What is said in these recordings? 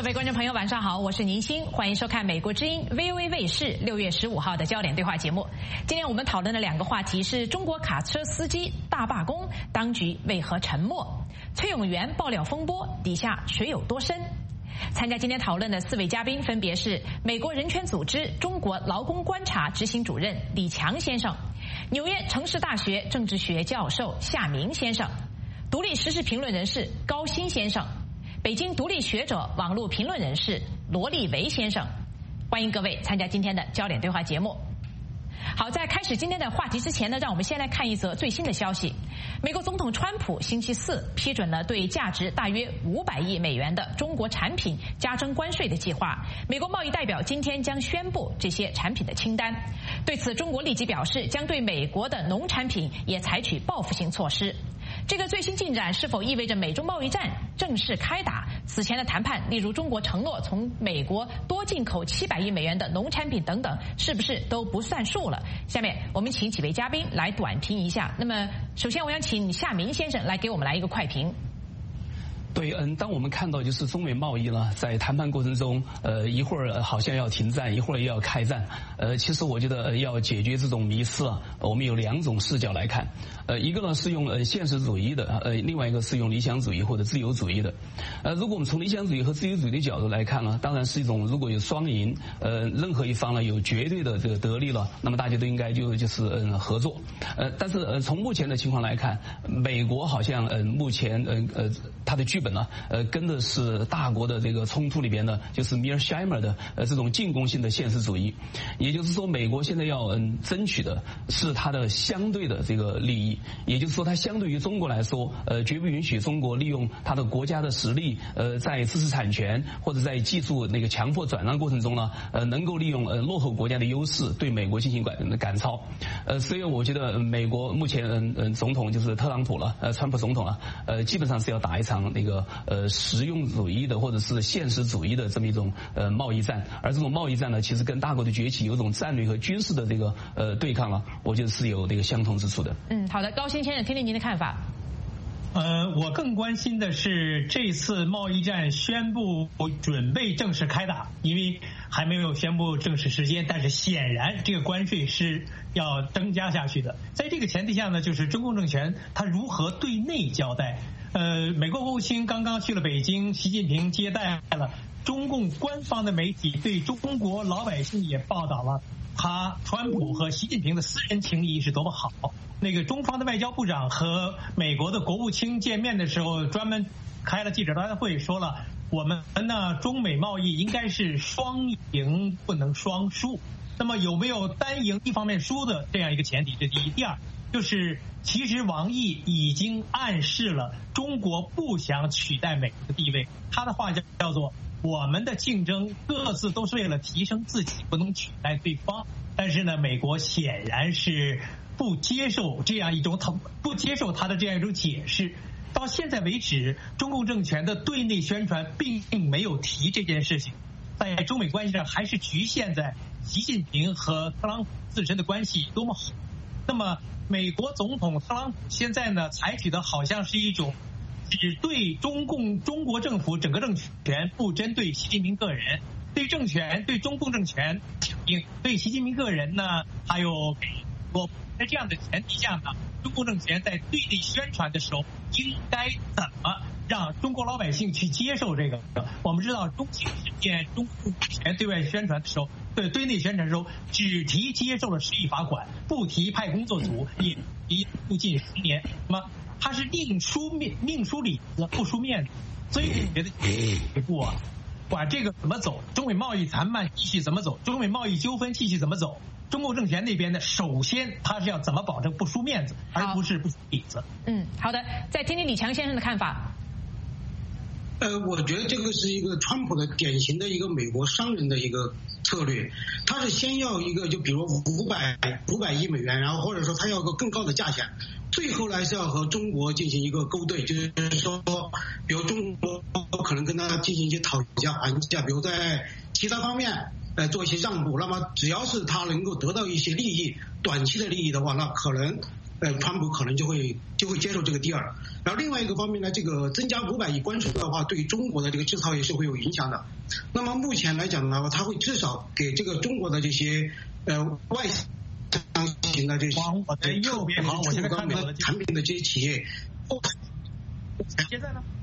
位观众朋友，晚上好，我是宁欣，欢迎收看美国之音 VOA 卫视6月15号的焦点对话节目。今天我们讨论的两个话题是中国卡车司机大罢工，当局为何沉默？崔永元爆料风波底下水有多深？参加今天讨论的4位嘉宾分别是美国人权组织中国劳工观察执行主任李强先生，纽约城市大学政治学教授夏明先生，独立时事评论人士高鑫先生，北京独立学者网络评论人士罗立维先生。欢迎各位参加今天的焦点对话节目。好，在开始今天的话题之前呢，让我们先来看一则最新的消息。美国总统川普星期四批准了对价值大约500亿美元的中国产品加征关税的计划。美国贸易代表今天将宣布这些产品的清单。对此，中国立即表示将对美国的农产品也采取报复性措施。这个最新进展是否意味着美中贸易战正式开打？此前的谈判，例如中国承诺从美国多进口700亿美元的农产品等等，是不是都不算数了？下面我们请几位嘉宾来短评一下。那么，首先我想请夏明先生来给我们来一个快评。 对，当我们看到就是中美贸易呢，在谈判过程中，一会儿好像要停战，一会儿又要开战，其实我觉得要解决这种迷思啊，我们有2种视角来看，一个呢是用现实主义的，另外一个是用理想主义或者自由主义的。如果我们从理想主义和自由主义的角度来看呢，当然是一种如果有双赢，任何一方呢有绝对的这个得利了，那么大家都应该就是合作。但是从目前的情况来看，美国好像目前它的剧本呢，跟的是大国的这个冲突里边呢，就是米尔海默的这种进攻性的现实主义，也就是说，美国现在要争取的是它的相对的这个利益，也就是说，它相对于中国来说，绝不允许中国利用它的国家的实力，在知识产权或者在技术那个强迫转让过程中呢，能够利用落后国家的优势对美国进行赶超，所以我觉得美国目前总统就是特朗普了，川普总统了，基本上是要打一场那个实用主义的或者是现实主义的这么一种贸易战，而这种贸易战呢，其实跟大国的崛起有种战略和军事的这个对抗了，我觉得是有这个相同之处的。 好的，高鑫先生，听听您的看法。 我更关心的是这次贸易战宣布准备正式开打，因为还没有宣布正式时间，但是显然这个关税是要增加下去的。在这个前提下呢，就是中共政权它如何对内交代。美国国务卿刚刚去了北京，习近平接待了。中共官方的媒体对中国老百姓也报道了川普和习近平的私人情谊是多么好。那个中方的外交部长和美国的国务卿见面的时候，专门开了记者大会，说了我们呢中美贸易应该是双赢，不能双输。那么有没有单赢一方面输的这样一个前提？这第一。第二，就是其实王毅已经暗示了中国不想取代美国的地位，他的话叫做我们的竞争各自都是为了提升自己，不能取代对方。但是呢，美国显然是不接受他的这样一种解释。到现在为止，中共政权的对内宣传并没有提这件事情，在中美关系上还是局限在习近平和特朗普自身的关系多么好。那么美国总统特朗普现在呢，采取的好像是一种只对中国政府整个政权，不针对习近平个人，对中共政权强硬，对习近平个人呢，还有在这样的前提下呢，中共政权在对内宣传的时候应该怎么让中国老百姓去接受这个？我们知道中情事件，中共政权对外宣传的时候，对内宣传的时候，只提接受了10亿罚款，不提派工作组，也提入境10年。那么他是宁输里子，不输面子。所以我觉得这一步啊，管这个怎么走，中美贸易谈判继续怎么走，中美贸易纠纷继续怎么走，中共政权那边呢，首先他是要怎么保证不输面子，而不是不输里子。 好的，再听听李强先生的看法。 我觉得这个是一个川普的典型的一个美国商人的一个策略，他是先要一个就比如500亿美元，然后或者说他要个更高的价钱，最后来是要和中国进行一个勾兑，就是说比如中国可能跟他进行一些讨价还价，比如在其他方面做一些让步，那么只要是他能够得到一些利益，短期的利益的话，那可能川普可能就会接受这个第二。然后另外一个方面呢，这个增加500亿关税的话，对中国的这个制造业是会有影响的。那么目前来讲的话，它会至少给这个中国的这些外商型的这些我的右边好，我现在看到的产品的这些企业。 现在呢？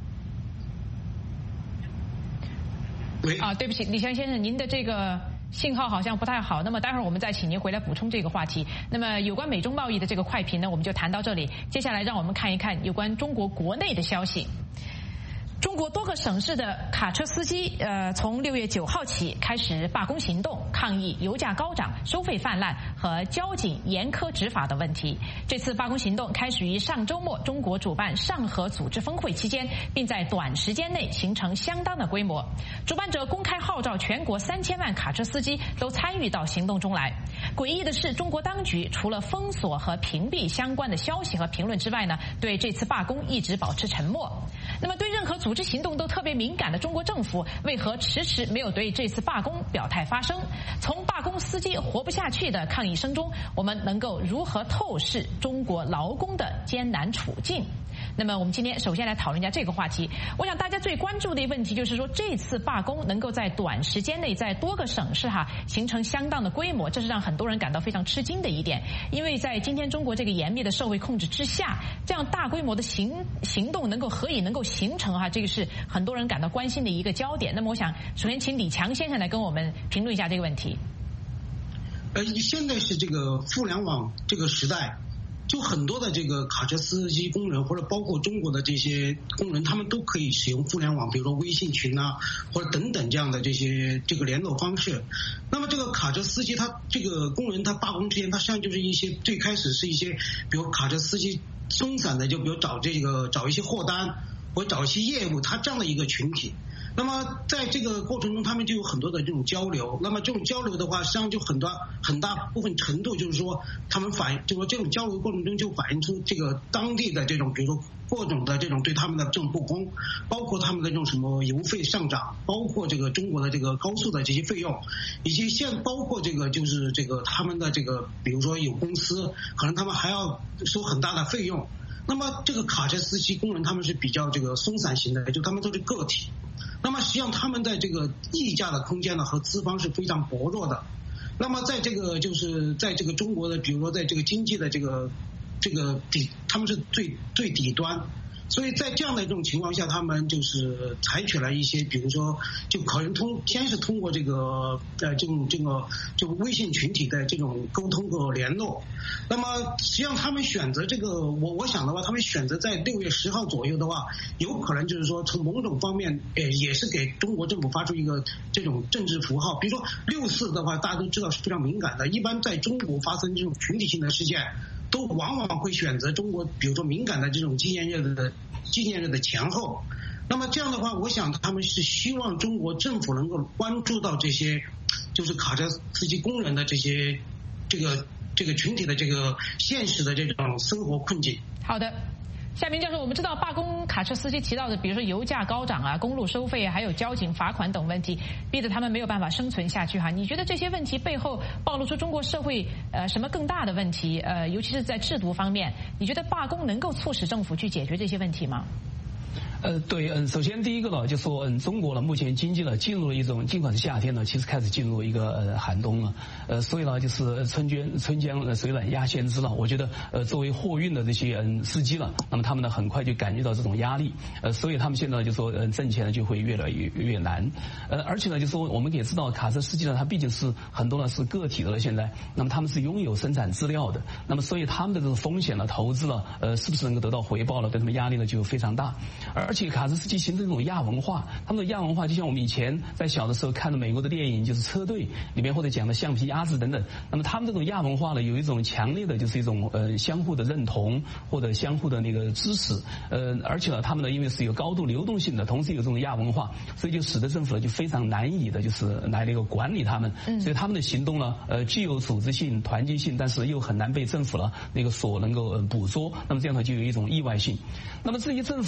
喂对不起，李强先生，您的这个信号好像不太好，那么待会儿我们再请您回来补充这个话题。那么有关美中贸易的这个快评呢，我们就谈到这里。接下来让我们看一看有关中国国内的消息。中国多个省市的卡车司机从6月9号起开始罢工行动，抗议油价高涨、收费泛滥和交警严苛执法的问题。这次罢工行动开始于上周末中国主办上合组织峰会期间，并在短时间内形成相当的规模。主办者公开号召全国3000万卡车司机都参与到行动中来。诡异的是，中国当局除了封锁和屏蔽相关的消息和评论之外呢，对这次罢工一直保持沉默。那么对任何组织行动都特别敏感的中国政府，为何迟迟没有对这次罢工表态发声？从罢工司机活不下去的抗议声中，我们能够如何透视中国劳工的艰难处境？那么我们今天首先来讨论一下这个话题。我想大家最关注的一个问题就是说，这次罢工能够在短时间内在多个省市形成相当的规模，这是让很多人感到非常吃惊的一点。因为在今天中国这个严密的社会控制之下，这样大规模的行动何以能够形成这个是很多人感到关心的一个焦点。那么我想首先请李强先生来跟我们评论一下这个问题。 现在是这个互联网这个时代，就很多的这个卡车司机工人，或者包括中国的这些工人，他们都可以使用互联网，比如说微信群或者等等这样的这个联络方式。那么这个卡车司机他这个工人他罢工之前，他实际上就是最开始是一些比如卡车司机松散的，就比如找一些货单或者找一些业务，他这样的一个群体。那么在这个过程中，他们就有很多的这种交流。那么这种交流的话，实际上就很大部分程度就是说，他们就是说这种交流过程中就反映出这个当地的这种，比如说各种的这种对他们的这种不公，包括他们的这种什么油费上涨，包括这个中国的这个高速的这些费用，以及包括这个就是这个他们的这个，比如说有公司可能他们还要收很大的费用。那么这个卡车司机工人他们是比较这个松散型的，就他们都是个体。那么实际上他们在这个议价的空间呢和资方是非常薄弱的。那么在这个中国的，比如说在这个经济的这个他们是最底端。所以在这样的一种情况下，他们就是采取了一些，比如说就可能先是通过这个就微信群体的这种沟通和联络。那么实际上他们选择这个，我想的话，他们选择在6月10号左右的话，有可能就是说从某种方面也是给中国政府发出一个这种政治符号。比如说6·4的话，大家都知道是非常敏感的，一般在中国发生这种群体性的事件，都往往会选择中国，比如说敏感的这种纪念日的前后。那么这样的话，我想他们是希望中国政府能够关注到这些就是卡车司机工人的这些这个群体的这个现实的这种生活困境。 好的。夏明教授，我们知道罢工卡车司机提到的，比如说油价高涨公路收费还有交警罚款等问题，逼得他们没有办法生存下去你觉得这些问题背后暴露出中国社会什么更大的问题？尤其是在制度方面，你觉得罢工能够促使政府去解决这些问题吗？ 对，首先第一个呢，就说中国呢，目前经济呢进入了一种，尽管是夏天呢，其实开始进入一个寒冬了，所以呢，就是春江水暖鸭先知了。我觉得作为货运的这些司机了，那么他们呢很快就感觉到这种压力，所以他们现在就说挣钱呢就会越来越难，而且呢就说我们也知道卡车司机呢，他毕竟是很多呢是个体的了，现在，那么他们是拥有生产资料的，那么所以他们的这种风险呢投资了，是不是能够得到回报了，对他们压力呢就非常大。而且卡车司机形成一种亚文化，他们的亚文化就像我们以前在小的时候看的美国的电影，就是车队里面或者讲的橡皮鸭子等等。那么他们这种亚文化呢，有一种强烈的就是一种相互的认同或者相互的那个支持，而且呢他们呢因为是有高度流动性的，同时有这种亚文化，所以就使得政府呢就非常难以的就是来那个管理他们，所以他们的行动呢具有组织性、团结性，但是又很难被政府呢那个所能够捕捉，那么这样呢就有一种意外性。那么至于政府能不能够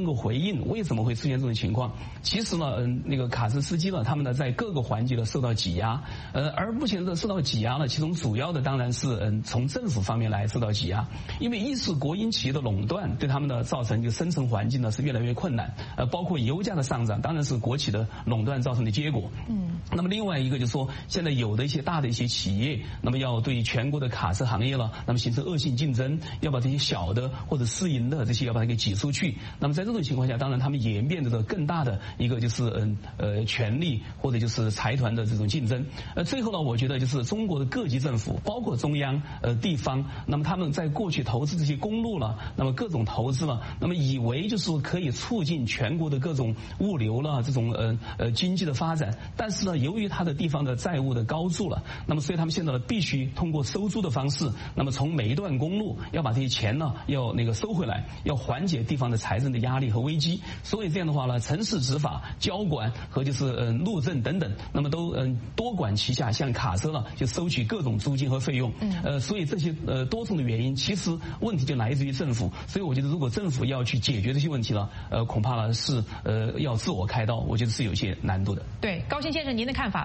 够回应为什么会出现这种情况。其实呢，那个卡车司机呢，他们呢在各个环节呢受到挤压，而目前的受到挤压呢，其中主要的当然是从政府方面来受到挤压，因为一是国营企业的垄断对他们呢造成一个生存环境呢是越来越困难，包括油价的上涨，当然是国企的垄断造成的结果。那么另外一个就是说，现在有的一些大的一些企业，那么要对全国的卡车行业了，那么形成恶性竞争，要把这些小的或者私营的这些要把它给挤出去。那么在这种情况下，当然他们也面对着更大的一个就是权力或者就是财团的这种竞争。最后呢，我觉得就是中国的各级政府，包括中央地方，那么他们在过去投资这些公路了，那么各种投资了，那么以为就是可以促进全国的各种物流了这种经济的发展，但是呢，由于它的地方的债务的高筑了，那么所以他们现在呢必须通过收租的方式，那么从每一段公路要把这些钱呢要那个收回来，要缓解地方的财政的压力和危机。所以这样的话呢，城市执法、交管和就是路政等等，那么都多管齐下，像卡车呢就收取各种租金和费用。所以这些多重的原因，其实问题就来自于政府。所以我觉得如果政府要去解决这些问题呢，恐怕呢是要自我开刀，我觉得是有些难度的。 对，高新先生，您的看法？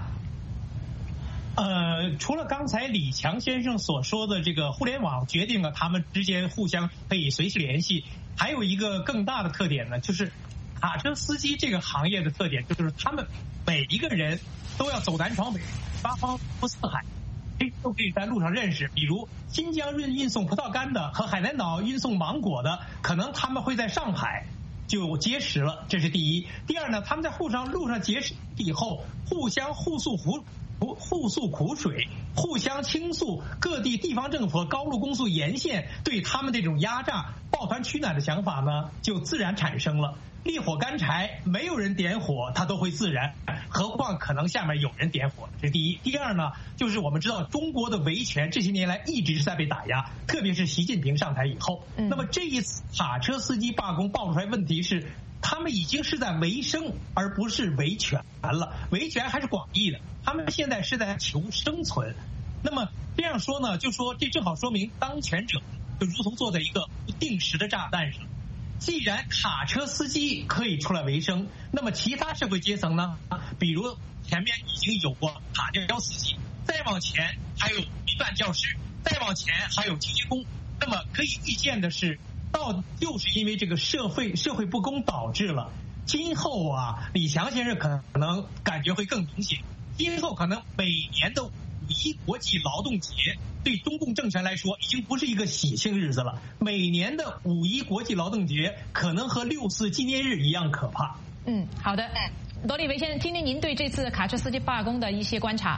除了刚才李强先生所说的这个互联网决定了他们之间互相可以随时联系，还有一个更大的特点呢，就是卡车司机这个行业的特点，就是他们每一个人都要走南闯北，八方不四海，都可以在路上认识。比如新疆运送葡萄干的和海南岛运送芒果的，可能他们会在上海就结识了，这是第一。第二呢，他们在路上结识以后，互相互诉苦水，互相倾诉各地地方政府和高速公路沿线对他们这种压榨、抱团取暖的想法呢，就自然产生了。烈火干柴，没有人点火，它都会自燃，何况可能下面有人点火，这是第一。第二呢，就是我们知道中国的维权这些年来一直是在被打压，特别是习近平上台以后。那么这一次卡车司机罢工爆出来问题是，他们已经是在维生而不是维权了，维权还是广义的，他们现在是在求生存。那么这样说呢，就说这正好说明当权者就如同坐在一个不定时的炸弹上。既然卡车司机可以出来维生，那么其他社会阶层呢？比如前面已经有过卡吊司机，再往前还有民办教师，再往前还有清洁工。那么可以预见的是，就是因为这个社会不公导致了今后啊，李强先生可能感觉会更明显。今后可能每年的5·1国际劳动节对中共政权来说已经不是一个喜庆日子了，每年的5·1国际劳动节可能和6·4纪念日一样可怕。 好的，罗立维先生，听听您对这次卡车司机罢工的一些观察。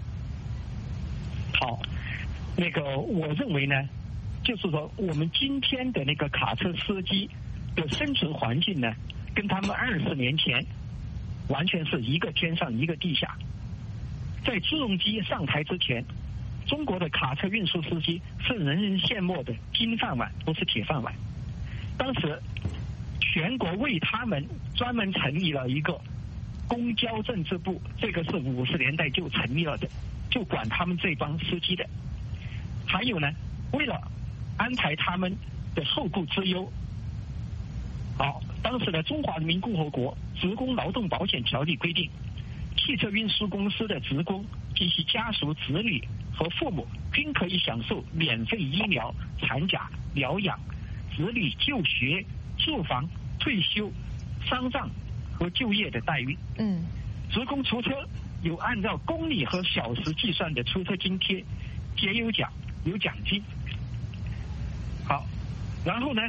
好，我认为呢，就是说我们今天的那个卡车司机的生存环境呢，跟他们20年前完全是一个天上一个地下。在朱镕基上台之前，中国的卡车运输司机是人人羡慕的金饭碗，不是铁饭碗。当时全国为他们专门成立了一个公交政治部，这个是50年代就成立了的，就管他们这帮司机的。还有呢，为了安排他们的后顾之忧，当时的中华人民共和国职工劳动保险条例规定，汽车运输公司的职工及其家属、子女和父母均可以享受免费医疗、产假、疗养、子女就学、住房、退休、丧葬和就业的待遇。职工出车有按照公里和小时计算的出车津贴，节油奖、有奖金。好，然后呢，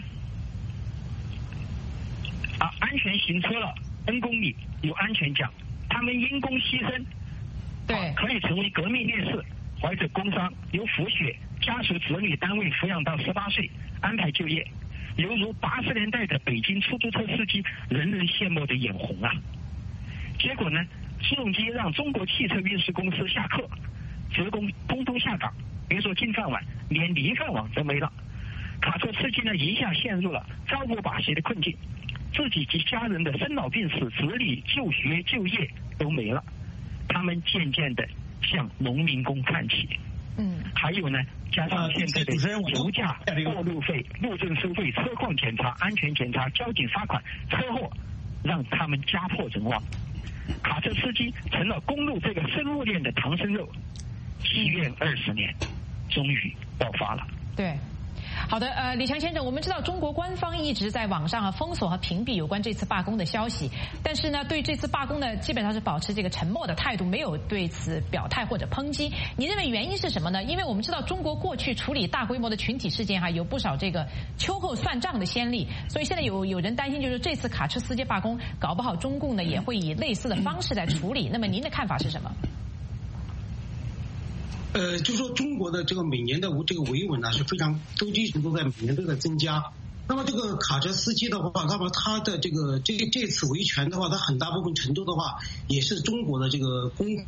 安全行车了 N 公里有安全奖，他们因公牺牲， 对， 可以成为革命烈士，怀着工伤由抚恤家属子女单位抚养到18岁，安排就业，犹如80年代的北京出租车司机，人人羡慕的眼红啊！结果呢，朱镕基让中国汽车运输公司下课，职工通通下岗，别说金饭碗，连泥饭碗都没了。卡车司机呢，一下陷入了朝不保夕的困境，自己及家人的生老病死、子女就学就业都没了，他们渐渐的向农民工看齐。 还有呢，加上现在的油价、过路费、路政收费、车况检查、安全检查、交警罚款、车祸，让他们家破人亡。卡车司机成了公路这个生物链的唐僧肉。7月20年，终于爆发了。 对。好的，李强先生，我们知道中国官方一直在网上封锁和屏蔽有关这次罢工的消息，但是呢，对这次罢工呢，基本上是保持这个沉默的态度，没有对此表态或者抨击。你认为原因是什么呢？因为我们知道中国过去处理大规模的群体事件有不少这个秋后算账的先例，所以现在有人担心，就是这次卡车司机罢工，搞不好中共呢也会以类似的方式来处理。那么您的看法是什么？ 就说中国的这个每年的这个维稳呢是非常一直都在每年都在增加。那么这个卡车司机的话，那么他的这次维权的话，它很大部分程度的话也是中国的这个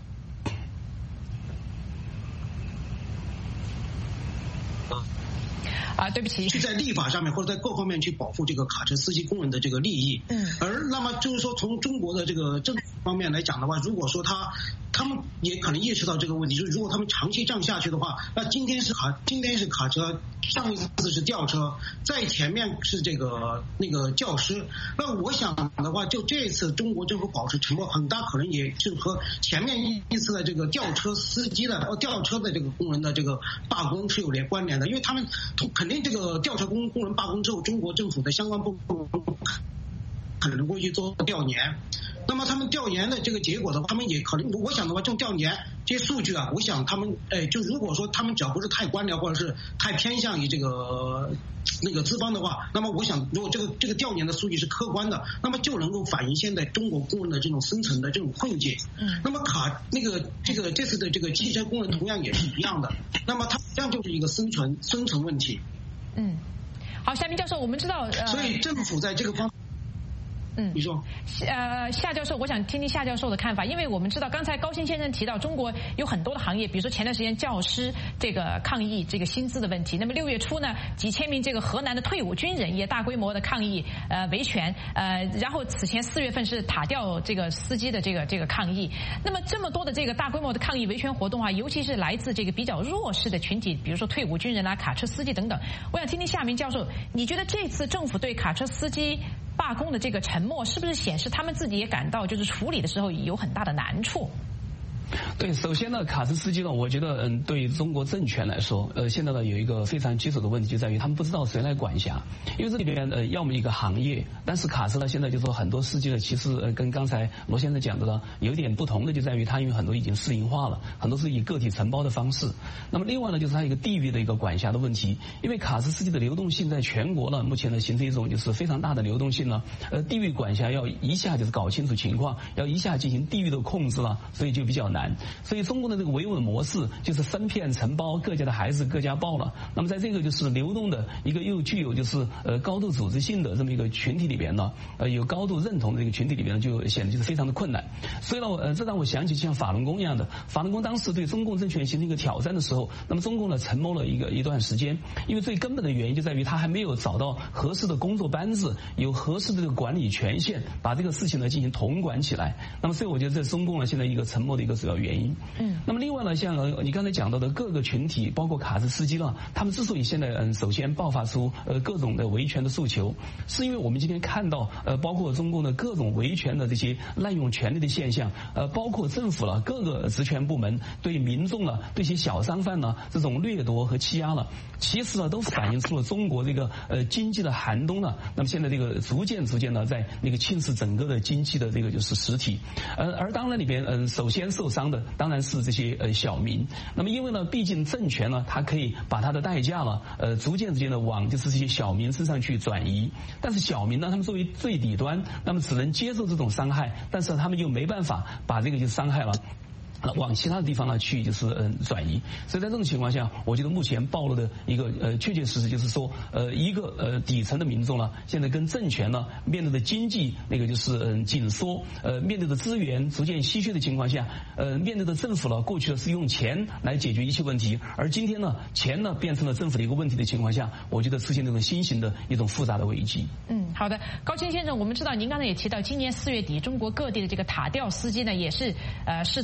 对不起， 去在立法上面或者在各方面去保护这个卡车司机工人的这个利益。而那么就是说从中国的这个政府方面来讲的话，如果说他们也可能意识到这个问题，就是如果他们长期这样下去的话，那今天是卡车，上一次是吊车，在前面是那个教师。那我想的话，就这次中国政府保持沉默，很大可能也是和前面一次的这个吊车的这个工人的这个罢工是有关联的，因为他们肯定这个吊车工人罢工之后，中国政府的相关部门可能会去做调研。那么他们调研的这个结果的话，他们也可能，我想的话，这种调研这些数据我想他们就如果说他们只要不是太官僚或者是太偏向于那个资方的话，那么我想如果这个调研的数据是客观的，那么就能够反映现在中国工人的这种生存的这种困境。那么这次的这个汽车工人同样也是一样的，那么它这样就是一个生存问题。 好，夏明教授，我们知道所以政府在这个方面。你说， 夏教授，我想听听夏教授的看法，因为我们知道刚才高新先生提到中国有很多的行业，比如说前段时间教师这个抗议这个薪资的问题，那么6月初呢，几千名这个河南的退伍军人也大规模的抗议维权，然后此前4月份是塔吊这个司机的这个抗议，那么这么多的这个大规模的抗议维权活动尤其是来自这个比较弱势的群体，比如说退伍军人卡车司机等等，我想听听夏明教授，你觉得这次政府对卡车司机罢工的这个沉默，是不是显示他们自己也感到就是处理的时候有很大的难处？ 对，首先呢，卡车司机呢，我觉得对中国政权来说，现在呢有一个非常棘手的问题，就在于他们不知道谁来管辖，因为这里边要么一个行业，但是卡车呢现在就说很多司机呢，其实跟刚才罗先生讲的呢有点不同的，就在于他因为很多已经私营化了，很多是以个体承包的方式。那么另外呢，就是它一个地域的一个管辖的问题，因为卡车司机的流动性在全国呢，目前呢形成一种就是非常大的流动性呢，地域管辖要一下就是搞清楚情况，要一下进行地域的控制了，所以就比较难。所以中国的这个维稳模式就是分片承包，各家的孩子各家报了。那么在这个就是流动的一个又具有就是高度组织性的这么一个群体里边呢，有高度认同的这个群体里边呢，就显得就是非常的困难。所以呢，这让我想起像法轮功一样的，法轮功当时对中共政权形成一个挑战的时候，那么中共呢沉默了一段时间，因为最根本的原因就在于他还没有找到合适的工作班子，有合适的这个管理权限，把这个事情呢进行统管起来。那么所以我觉得这是中共呢现在一个沉默的一个主要原因。那么另外呢，像你刚才讲到的各个群体，包括卡车司机呢，他们之所以现在首先爆发出各种的维权的诉求，是因为我们今天看到包括中共的各种维权的这些滥用权力的现象，包括政府了各个职权部门对民众了对一些小商贩呢这种掠夺和欺压了，其实呢都反映出了中国这个经济的寒冬呢，那么现在这个逐渐呢在那个侵蚀整个的经济的这个就是实体，而当然里边首先受伤的当然是这些小民。那么因为呢，毕竟政权呢，它可以把它的代价呢，逐渐的往就是这些小民身上去转移。但是小民呢，他们作为最底端，那么只能接受这种伤害，但是他们又没办法把这个就伤害了往其他的地方呢去就是转移。所以在这种情况下，我觉得目前暴露的一个确确实实就是说一个底层的民众呢，现在跟政权呢面对的经济那个就是紧缩，面对的资源逐渐稀缺的情况下，面对的政府呢过去的是用钱来解决一切问题，而今天呢钱呢变成了政府的一个问题的情况下，我觉得出现这种新型的一种复杂的危机。 好的，高清先生，我们知道您刚才也提到，今年4月底，中国各地的这个塔吊司机呢也是试图举行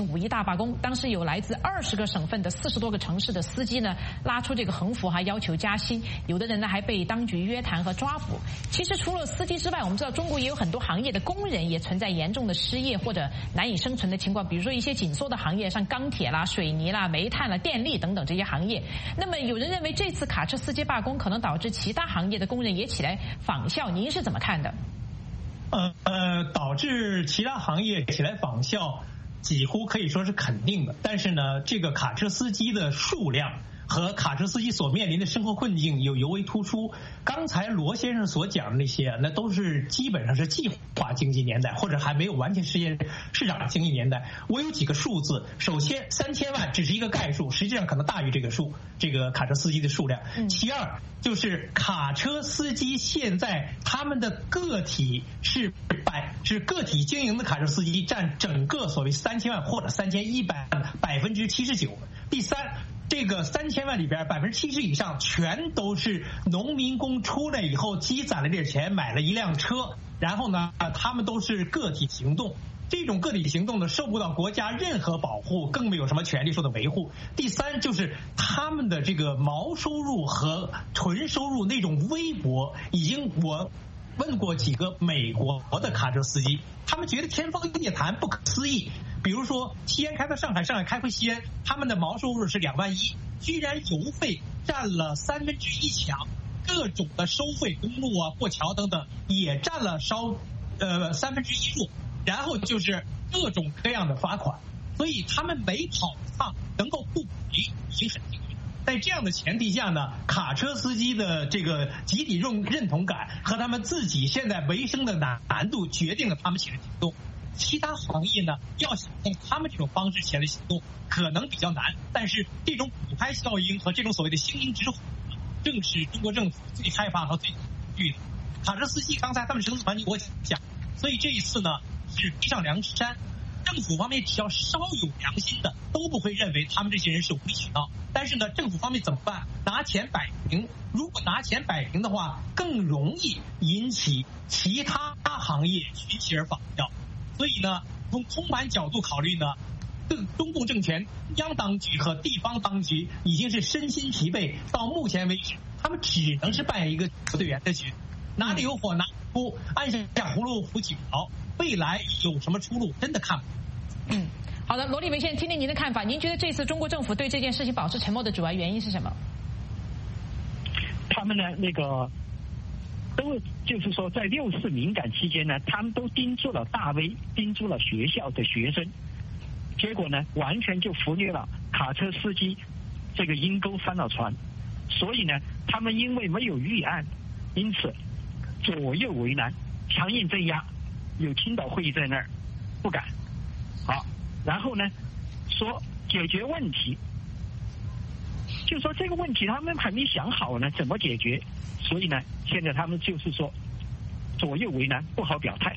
5一大罢工，当时有来自20个省份的40多个城市的司机呢拉出这个横幅，还要求加薪，有的人呢还被当局约谈和抓捕。其实除了司机之外，我们知道中国也有很多行业的工人也存在严重的失业或者难以生存的情况，比如说一些紧缩的行业，像钢铁啦、水泥啦、煤炭啦、电力等等这些行业。那么有人认为这次卡车司机罢工可能导致其他行业的工人也起来仿效，您是怎么看的？ 导致其他行业起来仿效，几乎可以说是肯定的。但是呢，这个卡车司机的数量和卡车司机所面临的生活困境尤为突出。刚才罗先生所讲的那些，那都是基本上是计划经济年代，或者还没有完全实现市场经济年代。我有几个数字，首先3000万只是一个概数，实际上可能大于这个数，这个卡车司机的数量。其二就是卡车司机现在他们的个体是个体经营的卡车司机占整个所谓3000万或者3100万79%。第三，这个3000万里边70%以上全都是农民工出来以后积攒了点钱买了一辆车，然后呢他们都是个体行动，这种个体行动呢受不到国家任何保护，更没有什么权利受到维护。第三就是他们的这个毛收入和纯收入那种微薄，我问过几个美国的卡车司机，他们觉得天方夜谭，不可思议。比如说西安开到上海，上海开回西安，他们的毛收入是2万1，居然油费占了1/3强，各种的收费，公路啊、过桥等等也占了1/3数，然后就是各种各样的罚款，所以他们每跑一趟能够不赔已经很幸运。在这样的前提下呢，卡车司机的这个集体认同感和他们自己现在维生的难度决定了他们起来行动。其他行业呢，要想用他们这种方式起来行动可能比较难，但是这种骨牌效应和这种所谓的星星之火，正是中国政府最害怕和最恐惧的。卡车司机刚才他们生存环境我讲，所以这一次呢是逼上梁山。政府方面只要稍有良心的都不会认为他们这些人是无理取闹，但是呢政府方面怎么办？拿钱摆平，如果拿钱摆平的话，更容易引起其他行业群起而仿效。所以呢从通盘角度考虑呢，中共政权中央当局和地方当局已经是身心疲惫，到目前为止他们只能是扮演一个队员的角色，哪里有火哪里扑，按下葫芦浮几瓢，未来有什么出路真的看不到。 好的，罗立维先生，听听您的看法。您觉得这次中国政府对这件事情保持沉默的主要原因是什么？ 他们呢，都就是说，在6·4敏感期间呢，他们都盯住了大 V， 盯住了学校的学生，结果呢，完全就忽略了卡车司机这个阴沟翻了船。所以呢，他们因为没有预案，因此左右为难，强硬镇压。有青岛会议在那儿，不敢。好，然后呢，说解决问题，就说这个问题他们还没想好呢，怎么解决？所以呢，现在他们就是说左右为难，不好表态。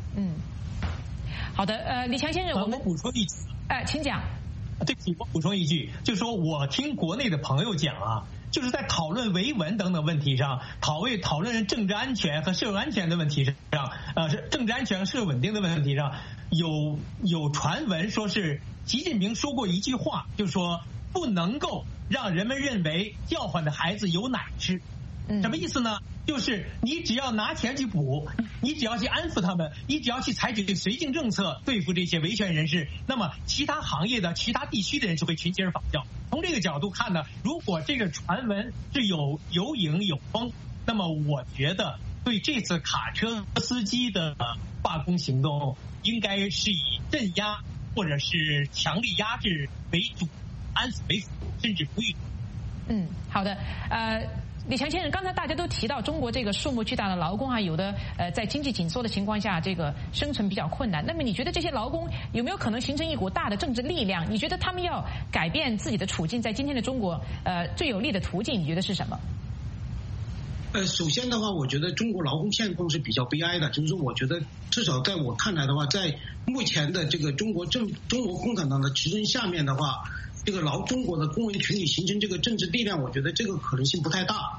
好的，李强先生，我们补充一句， 请讲。 对不起，我补充一句，就是说我听国内的朋友讲啊，就是在讨论维稳等等问题上，讨论政治安全和社会安全的问题上，政治安全和社会稳定的问题上，有传闻说是习近平说过一句话，就是说不能够让人们认为叫唤的孩子有奶吃。什么意思呢？就是你只要拿钱去补，你只要去安抚他们，你只要去采取绥靖政策对付这些维权人士，那么其他行业的其他地区的人就会群起而仿效。从这个角度看呢，如果这个传闻是有影有风，那么我觉得对这次卡车司机的罢工行动应该是以镇压或者是强力压制为主，安抚为辅，甚至不予。 好的，李强先生，刚才大家都提到中国这个数目巨大的劳工有的在经济紧缩的情况下，这个生存比较困难。那么你觉得这些劳工有没有可能形成一股大的政治力量？你觉得他们要改变自己的处境，在今天的中国，最有利的途径，你觉得是什么？ 首先的话，我觉得中国劳工现况是比较悲哀的，就是说，我觉得至少在我看来的话，在目前的这个中国共产党的执政下面的话，这个中国的工人群体形成这个政治力量，我觉得这个可能性不太大。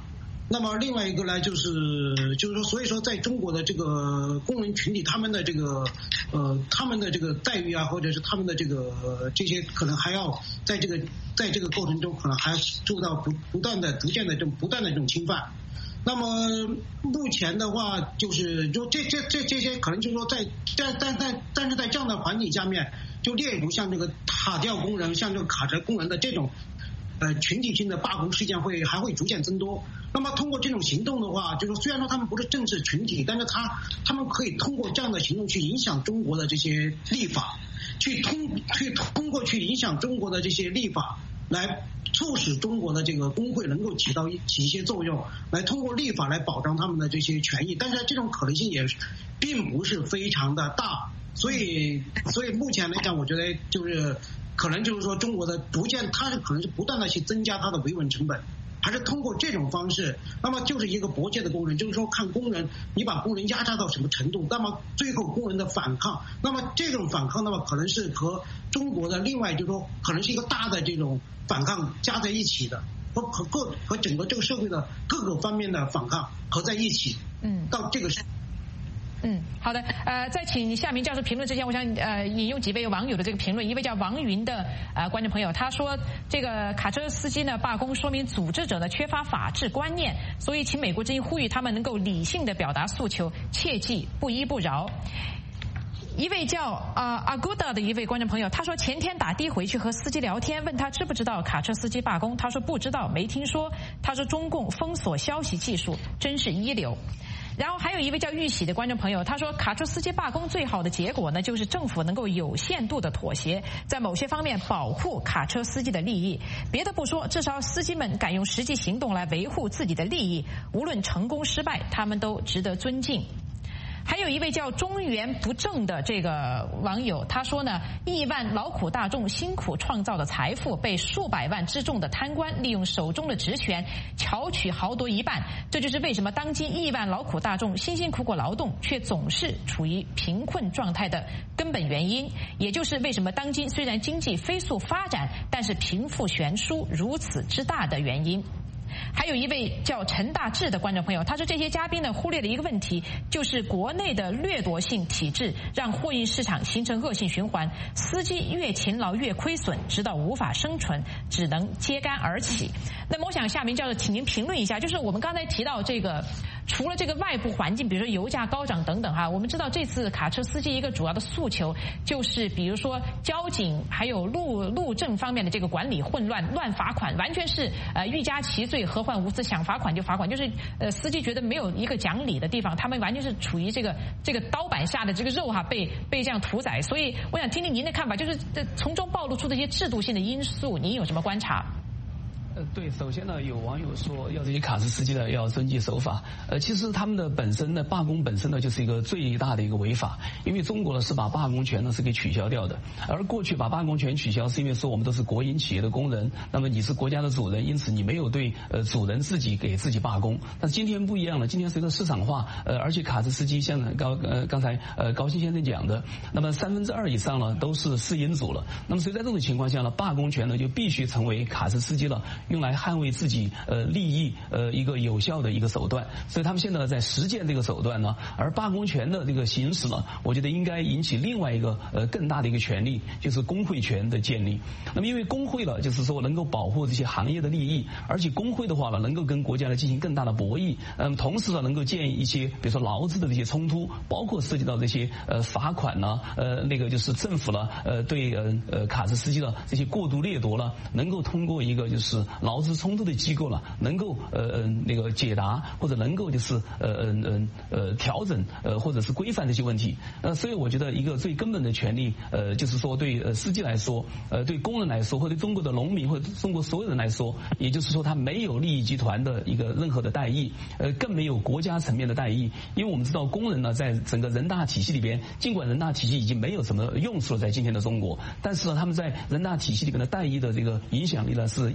那么另外一个呢，就是说，所以说在中国的这个工人群体，他们的这个待遇啊，或者是他们的这些，可能还要在这个过程中，可能还要受到不断的这种侵犯。那么目前的话，就是这些可能就是说但是在这样的环境下面，就例如像这个塔吊工人、像这个卡车工人的这种群体性的罢工事件还会逐渐增多。那么通过这种行动的话，就是说虽然说他们不是正式群体，但是他们可以通过这样的行动去影响中国的这些立法，去通过去影响中国的这些立法，来促使中国的这个工会能够起一些作用，来通过立法来保障他们的这些权益。但是这种可能性也并不是非常的大，所以目前来讲，我觉得就是可能就是说中国的它是可能是不断的去增加它的维稳成本，还是通过这种方式，那么就是一个迫切的工人，就是说看工人你把工人压榨到什么程度，那么最后工人的反抗，那么这种反抗，那么可能是和中国的另外就是说可能是一个大的这种反抗加在一起的，和整个这个社会的各个方面的反抗合在一起，到这个是。 好的，在请夏明教授评论之前，我想引用几位网友的这个评论。一位叫王云的观众朋友，他说这个卡车司机呢罢工，说明组织者呢缺乏法治观念，所以请美国之音呼吁他们能够理性的表达诉求，切记不依不饶。一位叫阿古达的一位观众朋友，他说前天打的回去和司机聊天，问他知不知道卡车司机罢工，他说不知道，没听说。他说中共封锁消息技术真是一流。然后还有一位叫玉喜的观众朋友，他说卡车司机罢工最好的结果呢，就是政府能够有限度的妥协，在某些方面保护卡车司机的利益。别的不说，至少司机们敢用实际行动来维护自己的利益，无论成功失败，他们都值得尊敬。还有一位叫中原不正的这个网友，他说呢，亿万劳苦大众辛苦创造的财富被数百万之众的贪官利用手中的职权巧取豪夺一半，这就是为什么当今亿万劳苦大众辛辛苦苦劳动却总是处于贫困状态的根本原因，也就是为什么当今虽然经济飞速发展，但是贫富悬殊如此之大的原因。还有一位叫陈大志的观众朋友，他说这些嘉宾呢忽略了一个问题，就是国内的掠夺性体制让货运市场形成恶性循环，司机越勤劳越亏损，直到无法生存，只能揭竿而起。那么我想夏明教授请您评论一下，就是我们刚才提到这个除了这个外部环境，比如说油价高涨等等哈，我们知道这次卡车司机一个主要的诉求就是比如说交警还有路政方面的这个管理混乱，乱罚款，完全是欲加其罪何患无辞，想罚款就罚款，就是司机觉得没有一个讲理的地方，他们完全是处于这个刀板下的这个肉哈，被这样屠宰。所以我想听听您的看法，就是从中暴露出这些制度性的因素，您有什么观察？ 对，首先呢，有网友说要这些卡车司机呢要遵纪守法。其实他们的本身呢，罢工本身呢就是一个最大的一个违法，因为中国呢是把罢工权呢是给取消掉的。而过去把罢工权取消，是因为说我们都是国营企业的工人，那么你是国家的主人，因此你没有对主人自己给自己罢工。但是今天不一样了，今天随着市场化，而且卡车司机像刚才高新先生讲的，那么2/3以上呢都是私营主了。那么所以在这种情况下呢，罢工权呢就必须成为卡车司机了用来捍卫自己利益一个有效的一个手段，所以他们现在在实践这个手段呢。而罢工权的这个行使呢，我觉得应该引起另外一个更大的一个权利，就是工会权的建立。那么因为工会呢，就是说能够保护这些行业的利益，而且工会的话呢，能够跟国家来进行更大的博弈，同时呢能够建议一些比如说劳资的这些冲突，包括涉及到这些罚款呢，那个就是政府呢对卡车司机的这些过度掠夺了，能够通过一个就是劳资冲突的机构了，能够那个解答或者能够就是调整或者是规范这些问题。所以我觉得一个最根本的权利就是说对司机来说，对工人来说，或者中国的农民或者中国所有人来说，也就是说他没有利益集团的一个任何的代议，更没有国家层面的代议。因为我们知道工人呢在整个人大体系里边，尽管人大体系已经没有什么用处了在今天的中国，但是呢他们在人大体系里边的代议的这个影响力呢是一直在下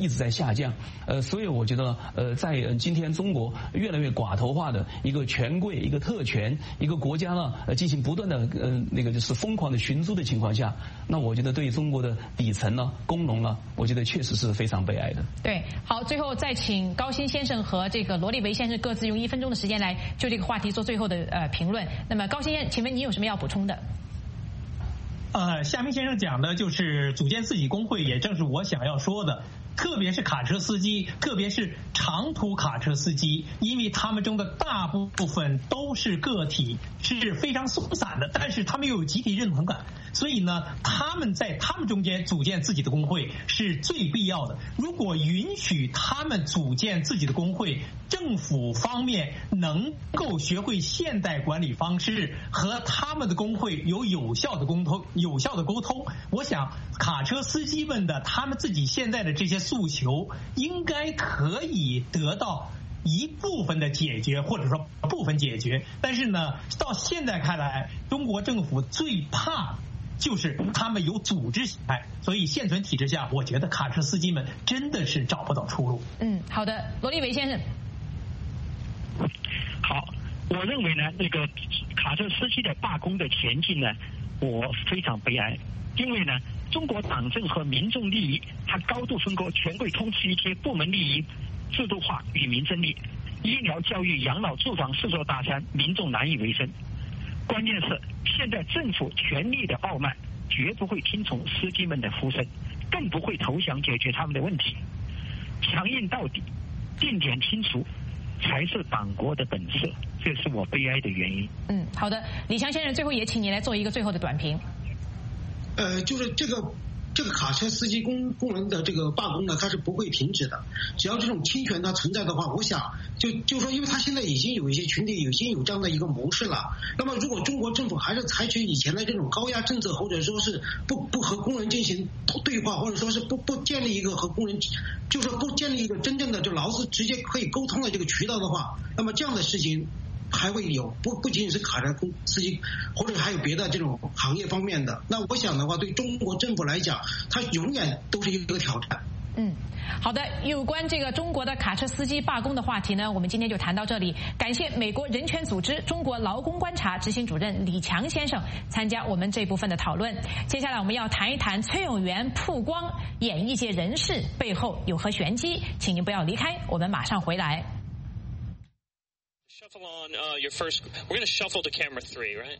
下降。所以我觉得在今天中国越来越寡头化的一个权贵、一个特权、一个国家呢进行不断的就是疯狂的寻租的情况下，那我觉得对于中国的底层呢、工农呢，我觉得确实是非常悲哀的。 对，好，最后再请高鑫先生和这个罗立维先生各自用1分钟的时间来就这个话题做最后的评论。那么高鑫先生，请问你有什么要补充的？ 夏明先生讲的就是组建自己工会，也正是我想要说的。特别是卡车司机，特别是长途卡车司机，因为他们中的大部分都是个体，是非常松散的，但是他们又有集体认同感，所以呢，他们在他们中间组建自己的工会是最必要的。如果允许他们组建自己的工会，政府方面能够学会现代管理方式，和他们的工会有效的沟通，我想卡车司机们的他们自己现在的这些诉求应该可以得到一部分的解决，或者说部分解决。但是呢，到现在看来，中国政府最怕就是他们有组织形态，所以现存体制下，我觉得卡车司机们真的是找不到出路。 好的，罗立维先生。 好，我认为呢，那个卡车司机的罢工的前进呢，我非常悲哀，因为呢，中国党政和民众利益，它高度分割，权贵通吃一切，部门利益制度化与民生利，医疗、教育、养老、住房4座大山，民众难以为生。关键是现在政府权力的傲慢，绝不会听从司机们的呼声，更不会投降解决他们的问题。强硬到底，定点清除，才是党国的本色，这是我悲哀的原因。 好的，李强先生，最后也请你来做一个最后的短评。 就是这个卡车司机工人的这个罢工呢，它是不会停止的。只要这种侵权它存在的话，我想就说，因为它现在已经有一些群体已经有这样的一个模式了。那么如果中国政府还是采取以前的这种高压政策，或者说是不和工人进行对话，或者说是不建立一个和工人，就是说不建立一个真正的就劳资直接可以沟通的这个渠道的话，那么这样的事情还会有，不仅仅是卡车司机，或者还有别的这种行业方面的。那我想的话，对中国政府来讲，它永远都是一个挑战。 好的，有关这个中国的卡车司机罢工的话题呢，我们今天就谈到这里。感谢美国人权组织中国劳工观察执行主任李强先生参加我们这部分的讨论。接下来我们要谈一谈崔永元曝光演艺界人士背后有何玄机，请您不要离开，我们马上回来。 Shuffle on your first. We're going to shuffle to camera 3, right?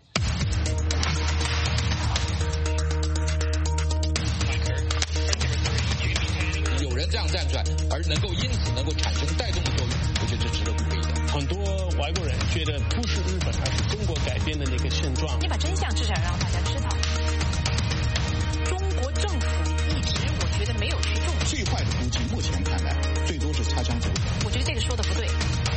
Marker. 有人这样站出来，而因此能够产生带动的作用，我觉得这值得鼓励的。 很多外国人觉得不是日本，而是中国改变的那个现状。 你把真相至少让大家知道。中国政府一直我觉得没有去重视。 最坏的估计，目前看来最多是擦枪走火。 我觉得这个说的不对。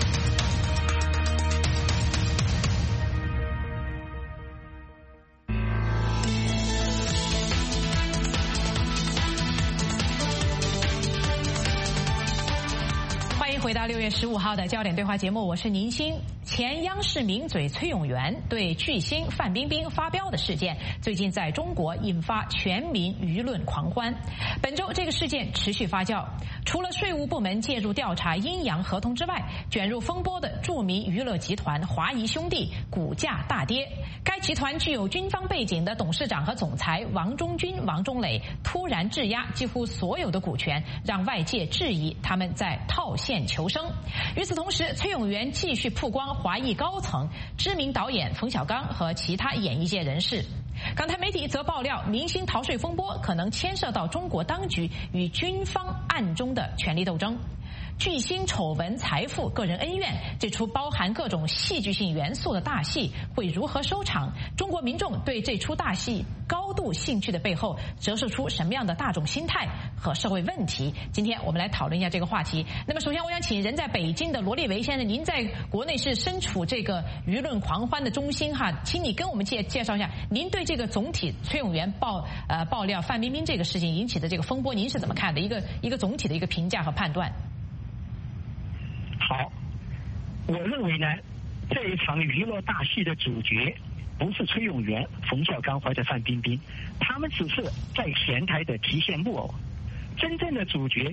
回到6月15号的焦点对话节目，我是宁鑫。前央视名嘴崔永元对巨星范冰冰发飙的事件，最近在中国引发全民舆论狂欢。本周这个事件持续发酵，除了税务部门介入调查阴阳合同之外，卷入风波的著名娱乐集团华谊兄弟股价大跌。该集团具有军方背景的董事长和总裁王中军、王中磊突然质押几乎所有的股权，让外界质疑他们在套现求生。与此同时，崔永元继续曝光华谊高层、知名导演冯小刚和其他演艺界人士。港台媒体则爆料，明星逃税风波可能牵涉到中国当局与军方暗中的权力斗争。巨星丑闻、财富、个人恩怨，这出包含各种戏剧性元素的大戏会如何收场？中国民众对这出大戏高度兴趣的背后，折射出什么样的大众心态和社会问题？今天我们来讨论一下这个话题。那么首先我想请人在北京的罗立维先生，您在国内是身处这个舆论狂欢的中心哈，请你跟我们介绍一下，您对这个总体崔永元爆料范冰冰这个事情引起的这个风波，您是怎么看的？一个总体的一个评价和判断。 好，我认为呢，这一场娱乐大戏的主角不是崔永元、冯小刚或者范冰冰，他们只是在前台的提线木偶。真正的主角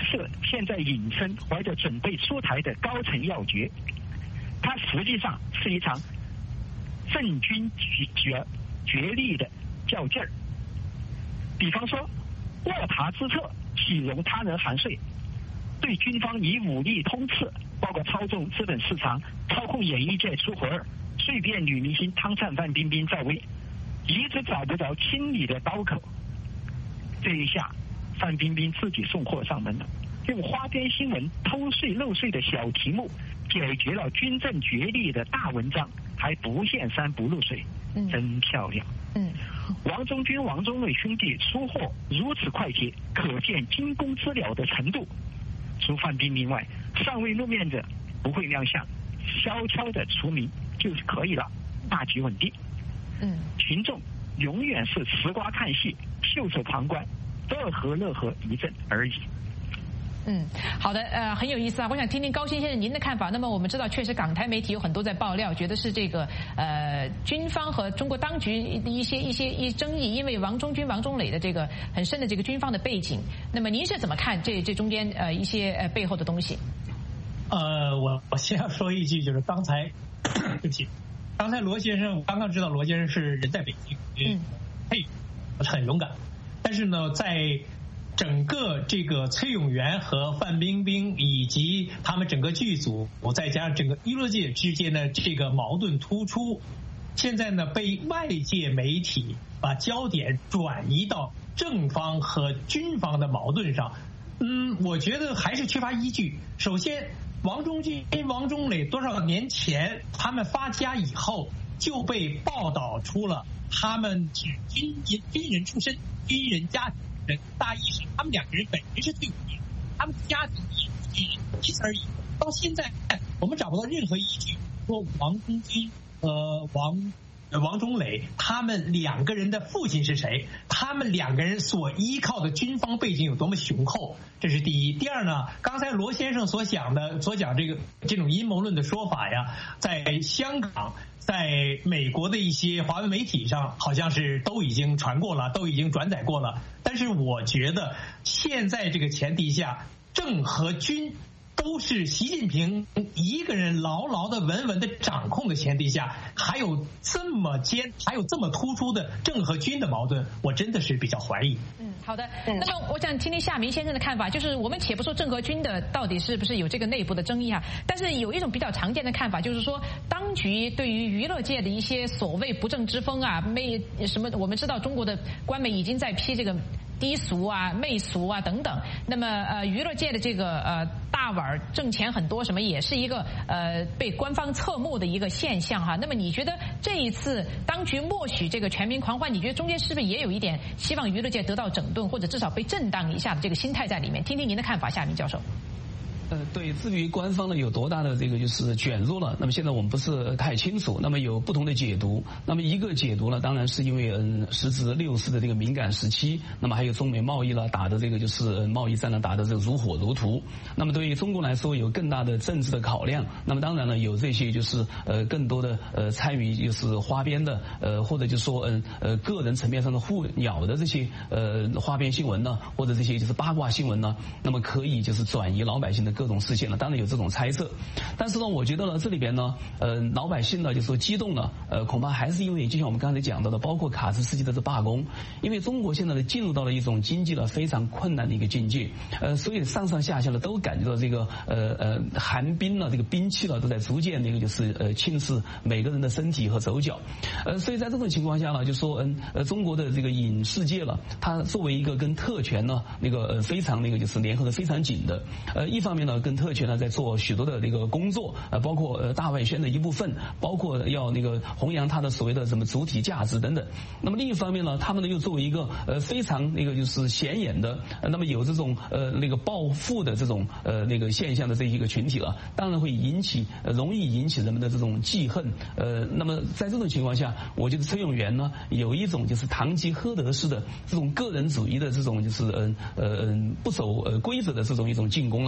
是现在隐身或者准备出台的高层要诀，它实际上是一场政军角力的较劲儿。比方说，卧榻之侧岂容他人含睡，对军方以武力通吃，包括操纵资本市场、操控演艺界出活儿，碎变女明星汤灿、范冰冰在位，一直找不着清理的刀口。这一下，范冰冰自己送货上门了，用花边新闻偷税漏税的小题目解决了军政角力的大文章，还不见山不露水，真漂亮。王中军、王中磊兄弟出货如此快捷，可见惊弓之鸟的程度。除范冰冰外，尚未露面者不会亮相，悄悄的除名就是可以了，大局稳定。群众永远是吃瓜看戏、袖手旁观、乐呵一阵而已。 好的，很有意思啊！我想听听高新先生您的看法。那么我们知道，确实港台媒体有很多在爆料，觉得是这个军方和中国当局的一些争议，因为王中军、王中磊的这个很深的这个军方的背景。那么您是怎么看这中间一些背后的东西？ 我先要说一句，就是刚才对不起，刚才罗先生，我刚刚知道罗先生是人在北京，很勇敢，但是呢，在整个这个崔永元和范冰冰以及他们整个剧组，再加上整个娱乐界之间的这个矛盾突出，现在呢被外界媒体把焦点转移到正方和军方的矛盾上。我觉得还是缺乏依据。首先，王中军、王中磊多少年前他们发家以后就被报道出了他们是军人出身、军人家庭。大意是他们两个人本人是退伍兵，他们家庭也是军人，仅此而已。到现在我们找不到任何依据说王中军和王中磊他们两个人的父亲是谁，他们两个人所依靠的军方背景有多么雄厚，这是第一。第二呢，刚才罗先生所讲这种阴谋论的说法呀，在香港在美国的一些华文媒体上好像是都已经传过了，都已经转载过了。但是我觉得现在这个前提下，政和军都是习近平一个人牢牢的稳稳的掌控的前提下，还有这么突出的政和军的矛盾，我真的是比较怀疑。 好的。那么我想听听夏明先生的看法，就是我们且不说政和军的到底是不是有这个内部的争议啊，但是有一种比较常见的看法，就是说当局对于娱乐界的一些所谓不正之风啊，我们知道中国的官媒已经在批这个低俗啊、媚俗啊等等。那么娱乐界的这个大碗挣钱很多什么，也是一个被官方侧目的一个现象哈。那么你觉得这一次当局默许这个全民狂欢，你觉得中间是不是也有一点希望娱乐界得到整顿，或者至少被震荡一下的这个心态在里面？听听您的看法，夏明教授。 对，至于官方呢有多大的这个就是卷入了，那么现在我们不是太清楚，那么有不同的解读。那么一个解读呢，当然是因为时值六四的这个敏感时期，那么还有中美贸易了打的这个就是贸易战呢打的这个如火如荼。那么对于中国来说有更大的政治的考量，那么当然呢有这些就是更多的参与就是花边的或者就是说个人层面上的互咬的这些花边新闻呢，或者这些就是八卦新闻呢，那么可以就是转移老百姓的各种视线了，当然有这种猜测，但是呢，我觉得呢，这里边呢，老百姓呢就说激动了，恐怕还是因为就像我们刚才讲到的，包括卡车司机的这罢工，因为中国现在呢进入到了一种经济呢非常困难的一个境界，所以上上下下呢都感觉到这个寒冰呢，这个兵器呢都在逐渐那个就是侵蚀每个人的身体和手脚，所以在这种情况下呢，就说中国的这个影视界了，它作为一个跟特权呢那个非常那个就是联合的非常紧的，一方面呢跟特权呢在做许多的这个工作，包括大外宣的一部分，包括要那个弘扬它的所谓的什么主体价值等等。那么另一方面呢，他们呢又作为一个非常那个就是显眼的，那么有这种那个暴富的这种那个现象的这一个群体了，当然会容易引起人们的这种记恨。那么在这种情况下，我觉得崔永元呢有一种就是堂吉诃德式的这种个人主义的这种就是不守规则的这种一种进攻了。那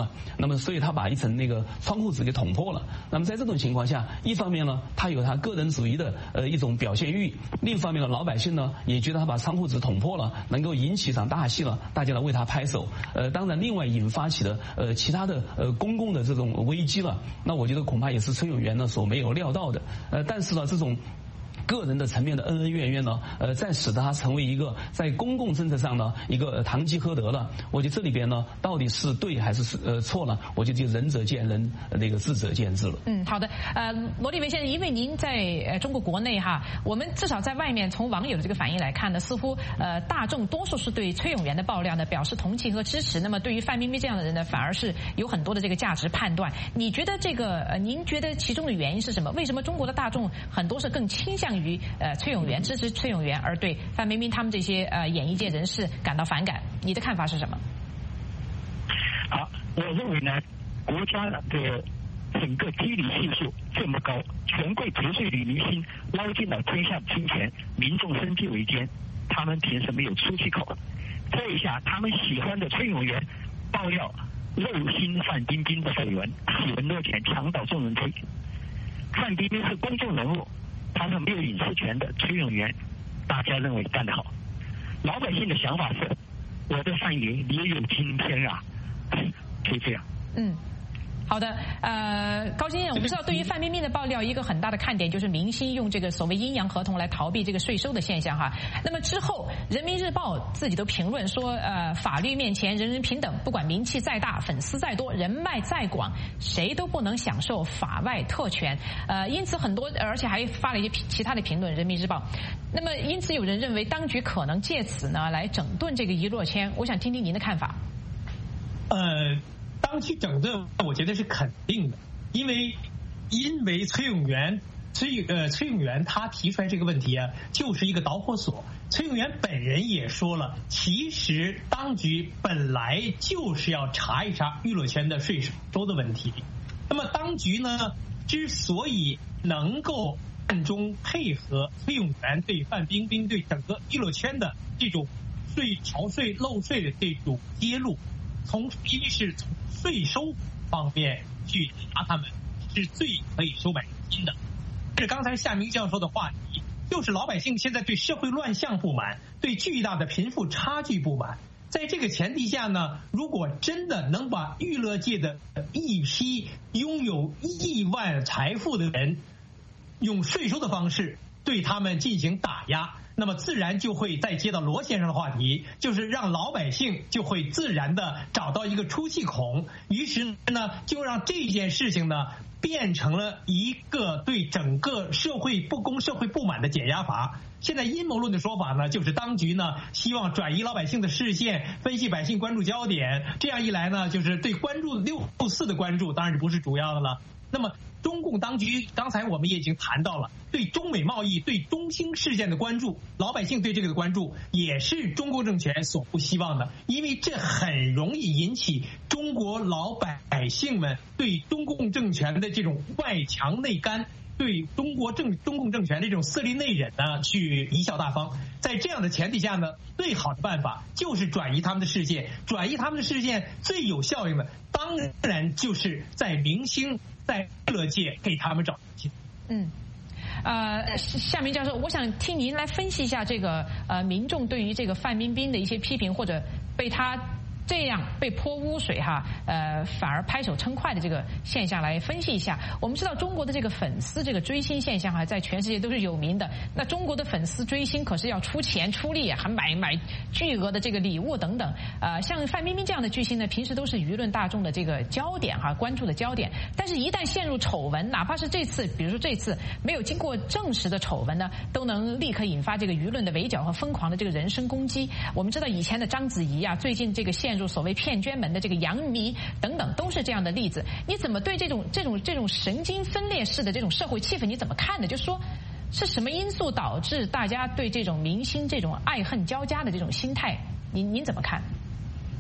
那么所以他把一层那个窗户纸给捅破了。那么在这种情况下，一方面呢，他有他个人主义的一种表现欲；另一方面呢，老百姓呢也觉得他把窗户纸捅破了，能够引起一场大戏了，大家来为他拍手。当然，另外引发起的其他的公共的这种危机了，那我觉得恐怕也是崔永元呢所没有料到的。但是呢，这种个人的层面的恩恩怨怨呢，再使得他成为一个在公共政策上呢一个堂吉诃德了。我觉得这里边呢，到底是对还是错呢？我觉得就仁者见仁，那个智者见智了。 好的。罗立维先生，因为您在中国国内哈，我们至少在外面从网友的这个反应来看呢，似乎大众多数是对崔永元的爆料呢表示同情和支持。那么对于范冰冰这样的人呢，反而是有很多的这个价值判断。你觉得这个您觉得其中的原因是什么？为什么中国的大众很多是更倾向于崔永元支持崔永元，而对范冰冰他们这些演艺界人士感到反感？你的看法是什么？ 好，我认为呢，国家的整个激励系数这么高，权贵陪睡女明星捞进了天下金钱，民众生计维艰，他们凭什么有出气口？这一下，他们喜欢的崔永元爆料肉心范冰冰的绯闻，喜闻落钱，墙倒众人推。范冰冰是公众人物，他是没有隐私权的。崔永元，大家认为干得好。老百姓的想法是，我的范爷也有今天啊，就这样。 好的，高经验，我们知道对于范冰冰的爆料，一个很大的看点就是明星用这个所谓阴阳合同来逃避这个税收的现象哈。那么之后，人民日报自己都评论说，法律面前人人平等，不管名气再大、粉丝再多、人脉再广，谁都不能享受法外特权。因此很多，而且还发了一些其他的评论，人民日报。那么因此有人认为，当局可能借此呢来整顿这个一诺千。我想听听您的看法。 当局整顿，我觉得是肯定的，因为崔永元他提出来这个问题啊，就是一个导火索。崔永元本人也说了，其实当局本来就是要查一查娱乐圈的税收的问题。那么当局呢，之所以能够暗中配合崔永元对范冰冰对整个娱乐圈的这种逃税漏税的这种揭露，因为是从税收方面去查他们，是最可以收买人心的。这是刚才夏明教授的话题，就是老百姓现在对社会乱象不满，对巨大的贫富差距不满。在这个前提下呢，如果真的能把娱乐界的一批拥有亿万财富的人用税收的方式对他们进行打压，那么自然就会再接到罗先生的话题，就是让老百姓就会自然的找到一个出气孔，于是呢就让这件事情呢变成了一个对整个社会不公、社会不满的减压阀。现在阴谋论的说法呢，就是当局呢希望转移老百姓的视线，分析百姓关注焦点，这样一来呢，就是对关注664的关注当然不是主要的了。那么中共当局刚才我们也已经谈到了，对中美贸易、对中兴事件的关注，老百姓对这个的关注也是中国政权所不希望的，因为这很容易引起中国老百姓们对中共政权的这种外强内干，对中共政权的这种色厉内荏呢去贻笑大方。在这样的前提下呢，最好的办法就是转移他们的视线，转移他们的视线最有效应的当然就是在明星在娱乐界给他们找机会。 夏明教授，我想听您来分析一下这个民众对于这个范冰冰的一些批评，或者被他这样被泼污水反而拍手称快的这个现象来分析一下。我们知道中国的这个粉丝这个追星现象在全世界都是有名的。那中国的粉丝追星可是要出钱出力，还买巨额的这个礼物等等。像范冰冰这样的巨星呢，平时都是舆论大众的这个焦点关注的焦点。但是一旦陷入丑闻，哪怕是这次，比如说这次没有经过证实的丑闻呢，都能立刻引发这个舆论的围剿和疯狂的这个人身攻击。我们知道以前的章子怡最近这个陷入所谓骗捐门的这个杨幂等等，都是这样的例子。你怎么对这种神经分裂式的这种社会气氛你怎么看呢？就说是什么因素导致大家对这种明星这种爱恨交加的这种心态，您怎么看？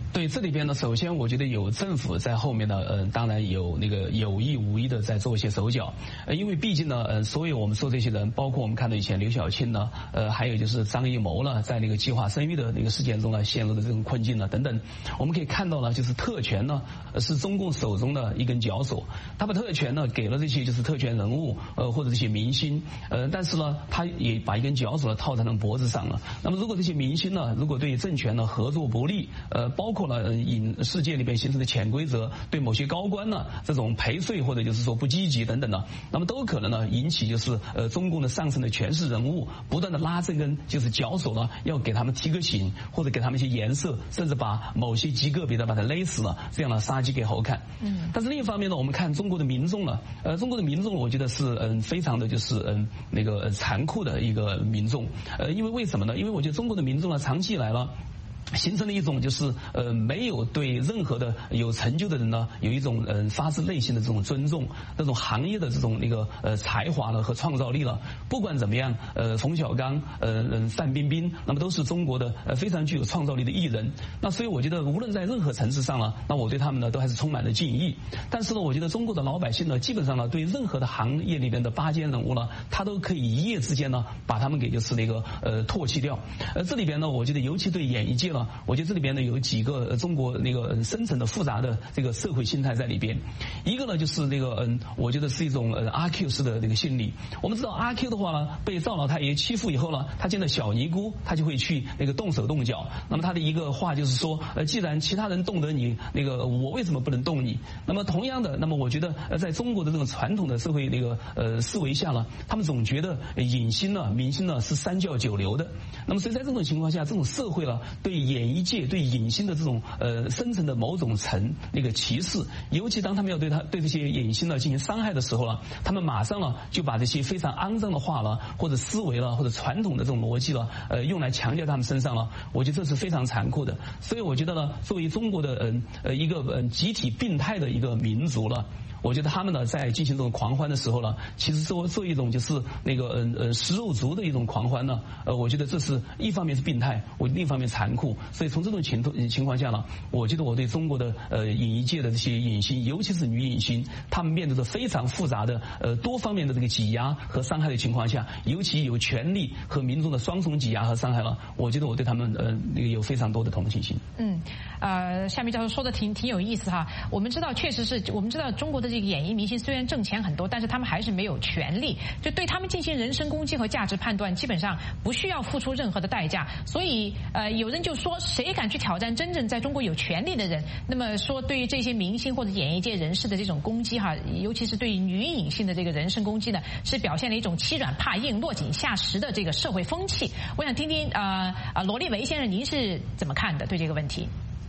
对，这里边呢，首先我觉得有政府在后面呢，当然有那个有意无意的在做一些手脚，因为毕竟呢，所有我们说这些人，包括我们看到以前刘晓庆呢，还有就是张艺谋呢，在那个计划生育的那个事件中呢，陷入的这种困境呢，等等，我们可以看到呢，就是特权呢，是中共手中的一根绞索，他把特权呢给了这些就是特权人物，或者这些明星，但是呢，他也把一根绞索呢套在他们脖子上了。那么如果这些明星呢，如果对政权呢合作不利，包括了世界里边形成的潜规则，对某些高官呢这种陪睡或者就是说不积极等等的，那么都可能呢引起就是中共的上层的权势人物不断的拉这根就是绞索呢，要给他们提个醒，或者给他们一些颜色，甚至把某些极个别的把他勒死了，这样的杀鸡给猴看。但是另一方面呢，我们看中国的民众呢，中国的民众我觉得是非常的就是那个残酷的一个民众，因为为什么呢？因为我觉得中国的民众呢长期以来了。形成了一种就是没有对任何的有成就的人呢有一种发自内心的这种尊重，那种行业的这种那个才华了和创造力了。不管怎么样，冯小刚、范冰冰，那么都是中国的非常具有创造力的艺人。那所以我觉得无论在任何层次上呢，那我对他们呢都还是充满了敬意。但是呢，我觉得中国的老百姓呢，基本上呢对任何的行业里边的拔尖人物呢，他都可以一夜之间呢把他们给就是那个唾弃掉。这里边呢，我觉得尤其对演艺界呢。我觉得这里边呢有几个中国那个深层的复杂的这个社会心态在里边。一个呢就是那个我觉得是一种阿 Q 式的那个心理。我们知道阿 Q 的话呢，被赵老太爷欺负以后呢，他见到小尼姑，他就会去那个动手动脚。那么他的一个话就是说，既然其他人动得你，那个我为什么不能动你？那么同样的，那么我觉得在中国的这种传统的社会那个思维下呢，他们总觉得影星呢、明星呢是三教九流的。那么所以在这种情况下，这种社会呢对演艺界对影星的这种深层的某种那个歧视，尤其当他们要对这些影星呢进行伤害的时候呢，他们马上呢就把这些非常肮脏的话了，或者思维了，或者传统的这种逻辑了，用来强加他们身上了。我觉得这是非常残酷的。所以我觉得呢，作为中国的一个集体病态的一个民族了。我觉得他们呢在进行这种狂欢的时候呢，其实做一种就是那个食肉族的一种狂欢呢，我觉得这是一方面是病态，另一方面残酷。所以从这种情况下呢，我觉得我对中国的演艺界的这些影星，尤其是女影星，他们面对着非常复杂的多方面的这个挤压和伤害的情况下，尤其有权力和民众的双重挤压和伤害了，我觉得我对他们那个有非常多的同情心。 夏明教授说的挺有意思哈。我们知道，确实是我们知道中国的这个演艺明星虽然挣钱很多，但是他们还是没有权利，就对他们进行人身攻击和价值判断，基本上不需要付出任何的代价。所以有人就说，谁敢去挑战真正在中国有权利的人？那么说对于这些明星或者演艺界人士的这种攻击哈，尤其是对于女影星的这个人身攻击呢，是表现了一种欺软怕硬、落井下石的这个社会风气。我想听听罗立维先生您是怎么看的对这个问题？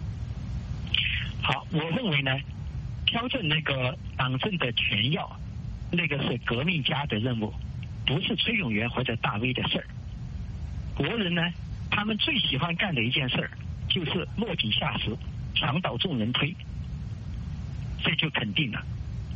好，我认为呢，挑战那个党政的权要，那个是革命家的任务，不是崔永元或者大 V 的事儿。国人呢，他们最喜欢干的一件事儿，就是落井下石，墙倒众人推，这就肯定了。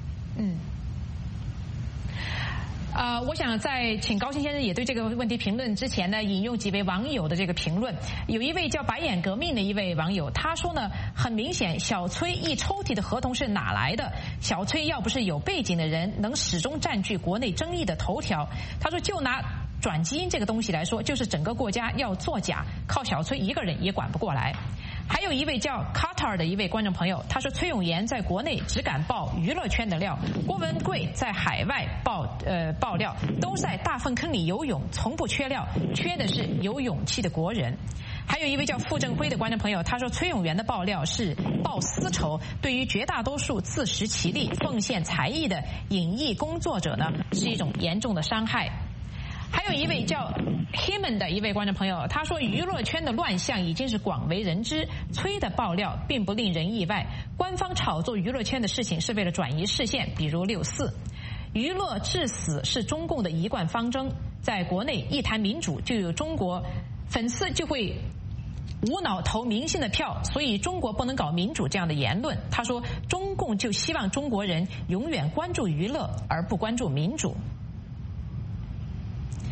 我想在请高新先生也对这个问题评论之前呢，引用几位网友的这个评论。有一位叫白眼革命的一位网友，他说呢，很明显小崔一抽屉的合同是哪来的？小崔要不是有背景的人，能始终占据国内争议的头条。他说就拿转基因这个东西来说，就是整个国家要作假，靠小崔一个人也管不过来。还有一位叫 Qatar 的一位观众朋友，他说崔永元在国内只敢爆娱乐圈的料，郭文贵在海外爆料，都在大粪坑里游泳，从不缺料，缺的是有勇气的国人。还有一位叫傅正辉的观众朋友，他说崔永元的爆料是报私仇，对于绝大多数自食其力、奉献才艺的影艺工作者呢，是一种严重的伤害。还有一位叫 Himan 的一位观众朋友，他说娱乐圈的乱象已经是广为人知，崔的爆料并不令人意外，官方炒作娱乐圈的事情是为了转移视线，比如6·4。娱乐至死是中共的一贯方针，在国内一谈民主就有中国粉丝就会无脑投明星的票，所以中国不能搞民主这样的言论。他说中共就希望中国人永远关注娱乐而不关注民主。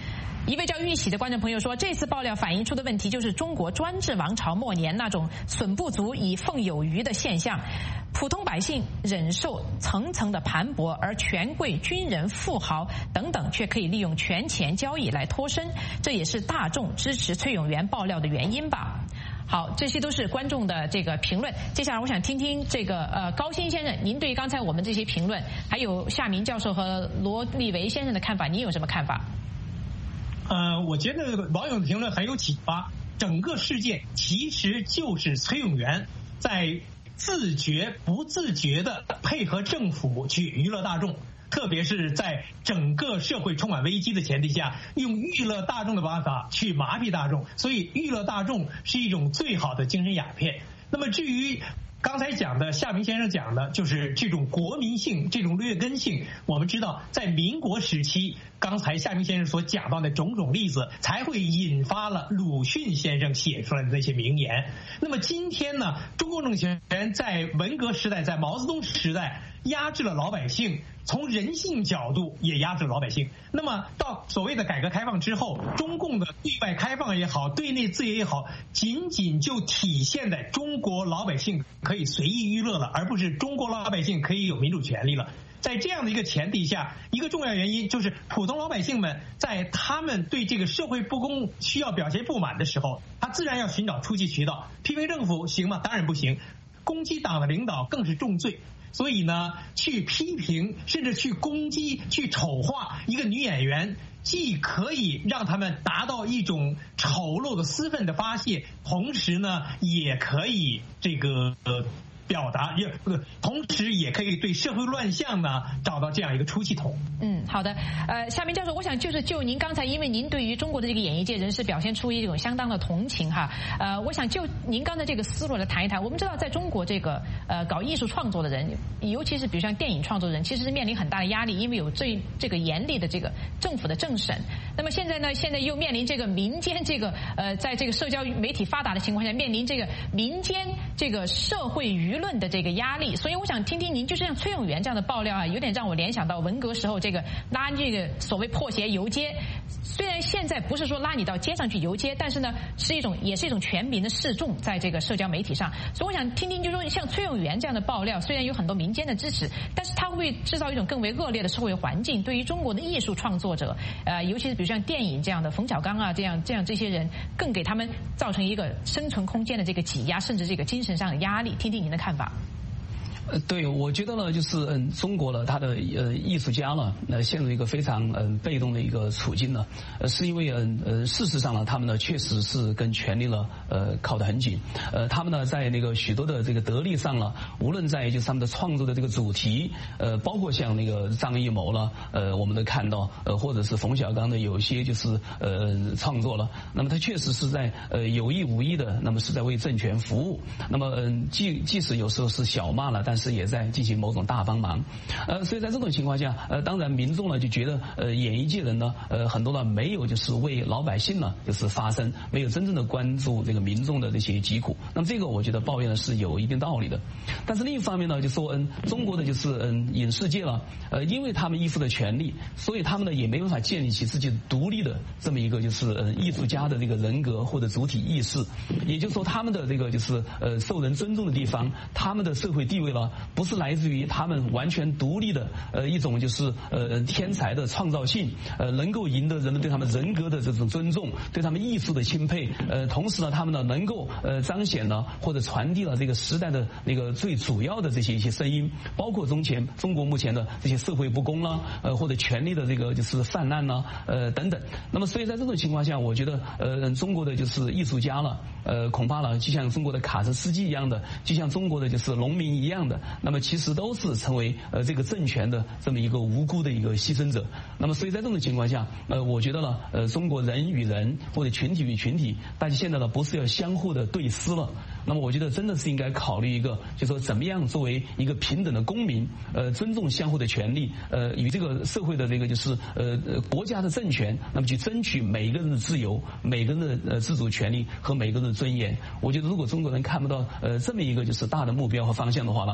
一位叫玉玺的观众朋友说，这次爆料反映出的问题就是中国专制王朝末年那种损不足以奉有余的现象，普通百姓忍受层层的盘剥，而权贵、军人、富豪等等却可以利用权钱交易来脱身，这也是大众支持崔永元爆料的原因吧。好，这些都是观众的这个评论。接下来我想听听这个高鑫先生，您对于刚才我们这些评论，还有夏明教授和罗立维先生的看法，您有什么看法？ 我觉得网友的评论很有启发。整个事件其实就是崔永元在自觉不自觉地配合政府去娱乐大众，特别是在整个社会充满危机的前提下，用娱乐大众的办法去麻痹大众，所以娱乐大众是一种最好的精神鸦片。那么至于刚才讲的夏明先生讲的就是这种国民性，这种劣根性，我们知道在民国时期，刚才夏明先生所讲到的种种例子才会引发了鲁迅先生写出来的那些名言。那么今天呢，中共政权在文革时代，在毛泽东时代压制了老百姓，从人性角度也压制了老百姓。那么到所谓的改革开放之后，中共的对外开放也好，对内自由也好，仅仅就体现在中国老百姓可以随意娱乐了，而不是中国老百姓可以有民主权利了。在这样的一个前提下，一个重要原因就是普通老百姓们在他们对这个社会不公需要表现不满的时候，他自然要寻找出气渠道。批评政府行吗？当然不行。攻击党的领导更是重罪。所以呢，去批评甚至去攻击、去丑化一个女演员，既可以让他们达到一种丑陋的私愤的发泄，同时呢，也可以这个表达，同时也可以对社会乱象呢找到这样一个出气筒。 好的，夏明教授，我想就您刚才，因为您对于中国的这个演艺界人士表现出一种相当的同情哈，我想就您刚才这个思路来谈一谈。我们知道，在中国这个搞艺术创作的人，尤其是比如像电影创作人，其实是面临很大的压力，因为有这个严厉的这个政府的政审。那么现在又面临这个民间这个在这个社交媒体发达的情况下，面临这个民间这个社会舆论的这个压力。所以我想听听您，就是像崔永元这样的爆料啊，有点让我联想到文革时候这个拉这个所谓破鞋游街。虽然现在不是说拉你到街上去游街，但是呢也是一种全民的示众在这个社交媒体上。所以我想听听，就是说像崔永元这样的爆料，虽然有很多民间的支持，但是它会不会制造一种更为恶劣的社会环境，对于中国的艺术创作者，尤其是比如像电影这样的冯小刚啊这样这些人，更给他们造成一个生存空间的这个挤压，甚至这个精神上的压力。听听您的看法。 对，我觉得呢，就是中国呢，他的艺术家呢，陷入一个非常被动的一个处境呢，是因为事实上呢，他们呢确实是跟权力呢靠得很紧，他们呢在那个许多的这个得力上呢，无论在就是他们的创作的这个主题，包括像那个张艺谋呢，我们都看到，或者是冯小刚的有些就是创作了，那么他确实是在有意无意的，那么是在为政权服务，那么即使有时候是小骂了，但是也在进行某种大帮忙，所以在这种情况下，当然民众呢就觉得演艺界人呢，很多呢没有就是为老百姓呢就是发声，没有真正的关注这个民众的这些疾苦。那么这个我觉得抱怨呢是有一定道理的。但是另一方面呢，就说中国的就是影视界了，因为他们依附的权利，所以他们呢也没办法建立起自己独立的这么一个就是艺术家的这个人格或者主体意识，也就是说他们的这个就是受人尊重的地方，他们的社会地位了。不是来自于他们完全独立的一种就是天才的创造性，能够赢得人们对他们人格的这种尊重，对他们艺术的钦佩，同时呢他们呢能够彰显了或者传递了这个时代的那个最主要的这些一些声音，包括中国目前的这些社会不公啦，或者权力的这个就是泛滥啦，等等。那么所以在这种情况下，我觉得中国的就是艺术家了，恐怕呢就像中国的卡车司机一样的，就像中国的就是农民一样的，那么其实都是成为这个政权的这么一个无辜的一个牺牲者。那么所以在这种情况下，我觉得呢，中国人与人或者群体与群体，大家现在呢不是要相互的对撕了。那么我觉得真的是应该考虑一个，就是说怎么样作为一个平等的公民，尊重相互的权利，与这个社会的这个就是国家的政权，那么去争取每个人的自由、每个人的自主权利和每个人的尊严。我觉得如果中国人看不到这么一个就是大的目标和方向的话呢，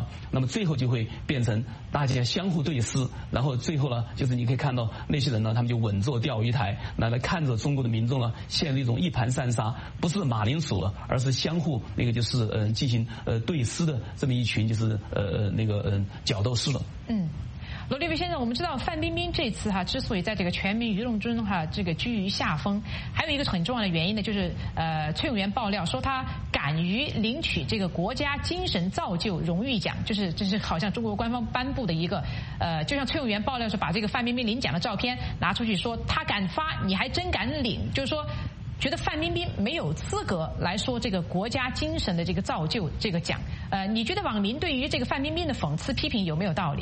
那么最后就会变成大家相互对视，然后最后呢，就是你可以看到那些人呢，他们就稳坐钓鱼台，来看着中国的民众呢陷入一种一盘散沙，不是马铃薯了，而是相互那个就是进行对视的这么一群就是角斗士了。 罗立威先生，我们知道范冰冰这次之所以在这个全民舆论中这个居于下风，还有一个很重要的原因呢，就是崔永元爆料说他敢于领取这个国家精神造就荣誉奖，这是好像中国官方颁布的一个就像崔永元爆料说把这个范冰冰领奖的照片拿出去说他敢发，你还真敢领，就是说觉得范冰冰没有资格来说这个国家精神的这个造就这个奖。你觉得网民对于这个范冰冰的讽刺批评有没有道理？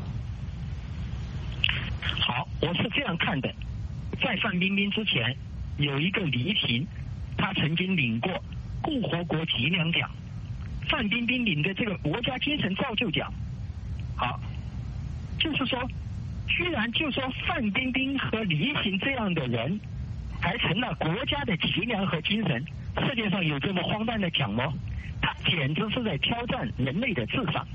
好，我是这样看的，在范冰冰之前有一个黎婷，她曾经领过共和国脊梁奖，范冰冰领的这个国家精神造就奖。好，就是说居然就说范冰冰和黎婷这样的人还成了国家的脊梁和精神，世界上有这么荒诞的奖吗？他简直是在挑战人类的智商。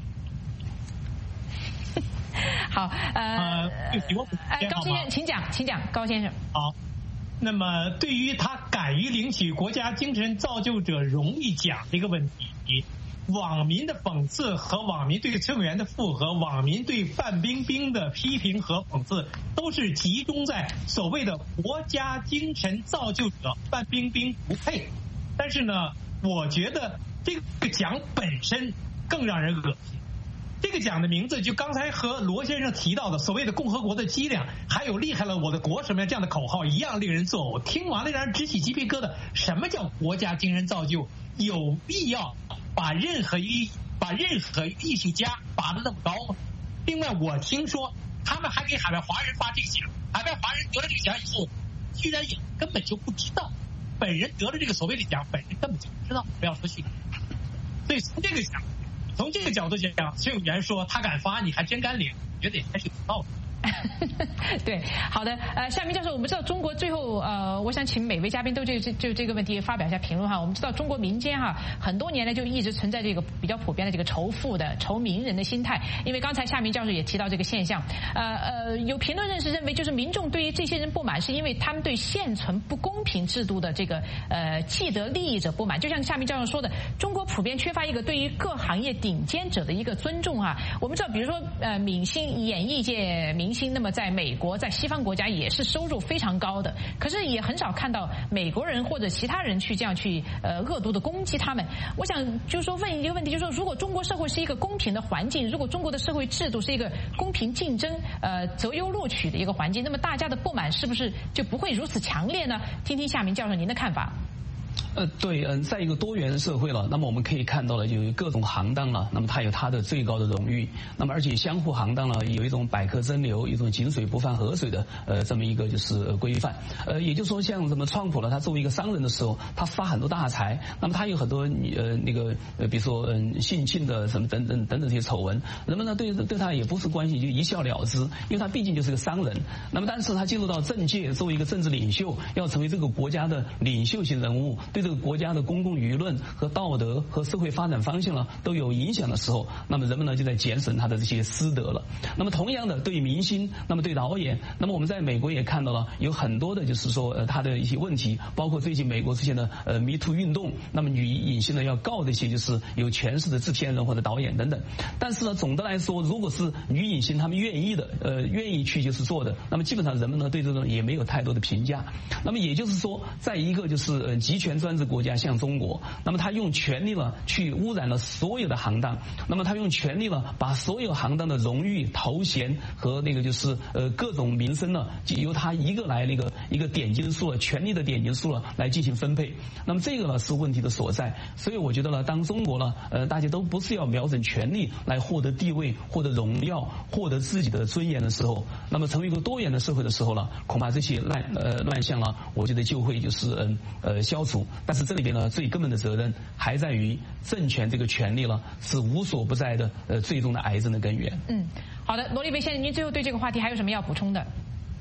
好，高先生，请讲，高先生。 好，那么对于他敢于领取国家精神造就者荣誉奖这个问题，网民的讽刺和网民对崔永元的附和，网民对范冰冰的批评和讽刺，都是集中在所谓的国家精神造就者范冰冰不配。但是呢，我觉得这个奖本身更让人恶心。这个奖的名字就刚才和罗先生提到的所谓的共和国的脊梁，还有厉害了我的国什么这样的口号一样令人作呕，听完了让人直起鸡皮疙瘩。什么叫国家精神造就？有必要把任何艺术家拔得那么高吗？另外我听说他们还给海外华人发这个奖，海外华人得了这个奖以后居然也根本就不知道本人得了这个所谓的奖，本人根本就不知道，不要说去。所以从这个角度讲，崔永元说他敢发，你还真敢领，觉得也还是有道理。 对，好的，夏明教授，我们知道中国最后我想请每位嘉宾都就这个问题发表一下评论哈。我们知道中国民间很多年来就一直存在这个比较普遍的这个仇富的仇名人的心态，因为刚才夏明教授也提到这个现象，有评论人士认为就是民众对于这些人不满是因为他们对现存不公平制度的这个既得利益者不满，就像夏明教授说的，中国普遍缺乏一个对于各行业顶尖者的一个尊重我们知道比如说明星演艺界明星，那么在美国在西方国家也是收入非常高的，可是也很少看到美国人或者其他人去这样去恶毒的攻击他们。我想就是说问一个问题，就是说如果中国社会是一个公平的环境，如果中国的社会制度是一个公平竞争择优录取的一个环境，那么大家的不满是不是就不会如此强烈呢？听听夏明教授您的看法。 对，在一个多元社会了，那么我们可以看到了，有各种行当了，那么它有它的最高的荣誉，那么而且相互行当呢，有一种百舸争流，一种井水不犯河水的这么一个就是规范。也就是说，像什么川普了，他作为一个商人的时候，他发很多大财，那么他有很多比如说性侵的什么等等这些丑闻，人们呢对他也不是关心，就一笑了之，因为他毕竟就是个商人。那么但是他进入到政界，作为一个政治领袖，要成为这个国家的领袖型人物，对这个国家的公共舆论和道德和社会发展方向呢都有影响的时候，那么人们呢就在检审他的这些私德了。那么同样的，对明星，那么对导演，那么我们在美国也看到了有很多的就是说他的一些问题，包括最近美国出现的Me Too 运动，那么女影星呢要告这些就是有权势的制片人或者导演等等。但是呢，总的来说，如果是女影星她们愿意去就是做的，那么基本上人们呢对这种也没有太多的评价。那么也就是说，在一个就是集权专制国家像中国，那么他用权力呢去污染了所有的行当，那么他用权力呢把所有行当的荣誉头衔和那个就是各种名声呢由他一个来一个点金数权力的点金数来进行分配。那么这个呢是问题的所在。所以我觉得呢，当中国呢大家都不是要瞄准权力来获得地位、获得荣耀、获得自己的尊严的时候，那么成为一个多元的社会的时候呢，恐怕这些乱象呢，我觉得就会就是消除。但是这里边呢，最根本的责任还在于政权这个权力呢是无所不在的最终的癌症的根源。 好的，罗立威先生，您最后对这个话题还有什么要补充的？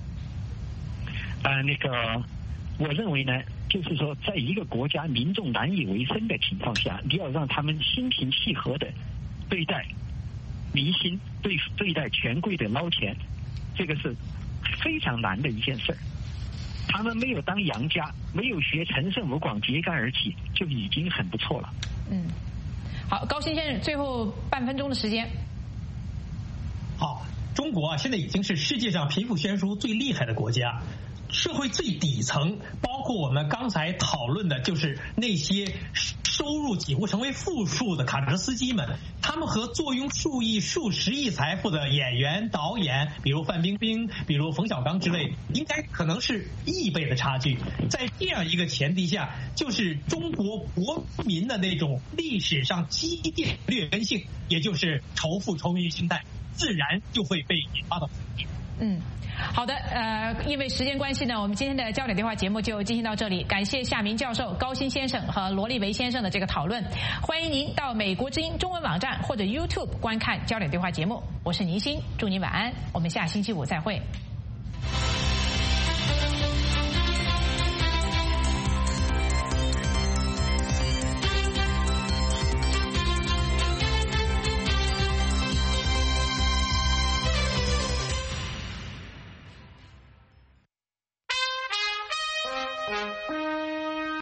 我认为呢，就是说，在一个国家民众难以为生的情况下，你要让他们心平气和的对待明星对待权贵的捞钱，这个是非常难的一件事儿。他们没有当洋家，没有学陈胜吴广揭竿而起，就已经很不错了。 好，高新先生，最后半分钟的时间。 好，中国现在已经是世界上贫富悬殊最厉害的国家。社会最底层，包括我们刚才讨论的，就是那些收入几乎成为负数的卡车司机们，他们和坐拥数亿、数十亿财富的演员、导演，比如范冰冰、比如冯小刚之类，应该可能是亿倍的差距。在这样一个前提下，就是中国国民的那种历史上积淀劣根性，也就是仇富仇民心态，自然就会被引发到。 好的，因为时间关系呢，我们今天的焦点对话节目就进行到这里。感谢夏明教授、高新先生和罗立维先生的这个讨论。欢迎您到美国之音中文网站或者 YouTube 观看焦点对话节目。我是倪欣，祝您晚安，我们下星期五再会。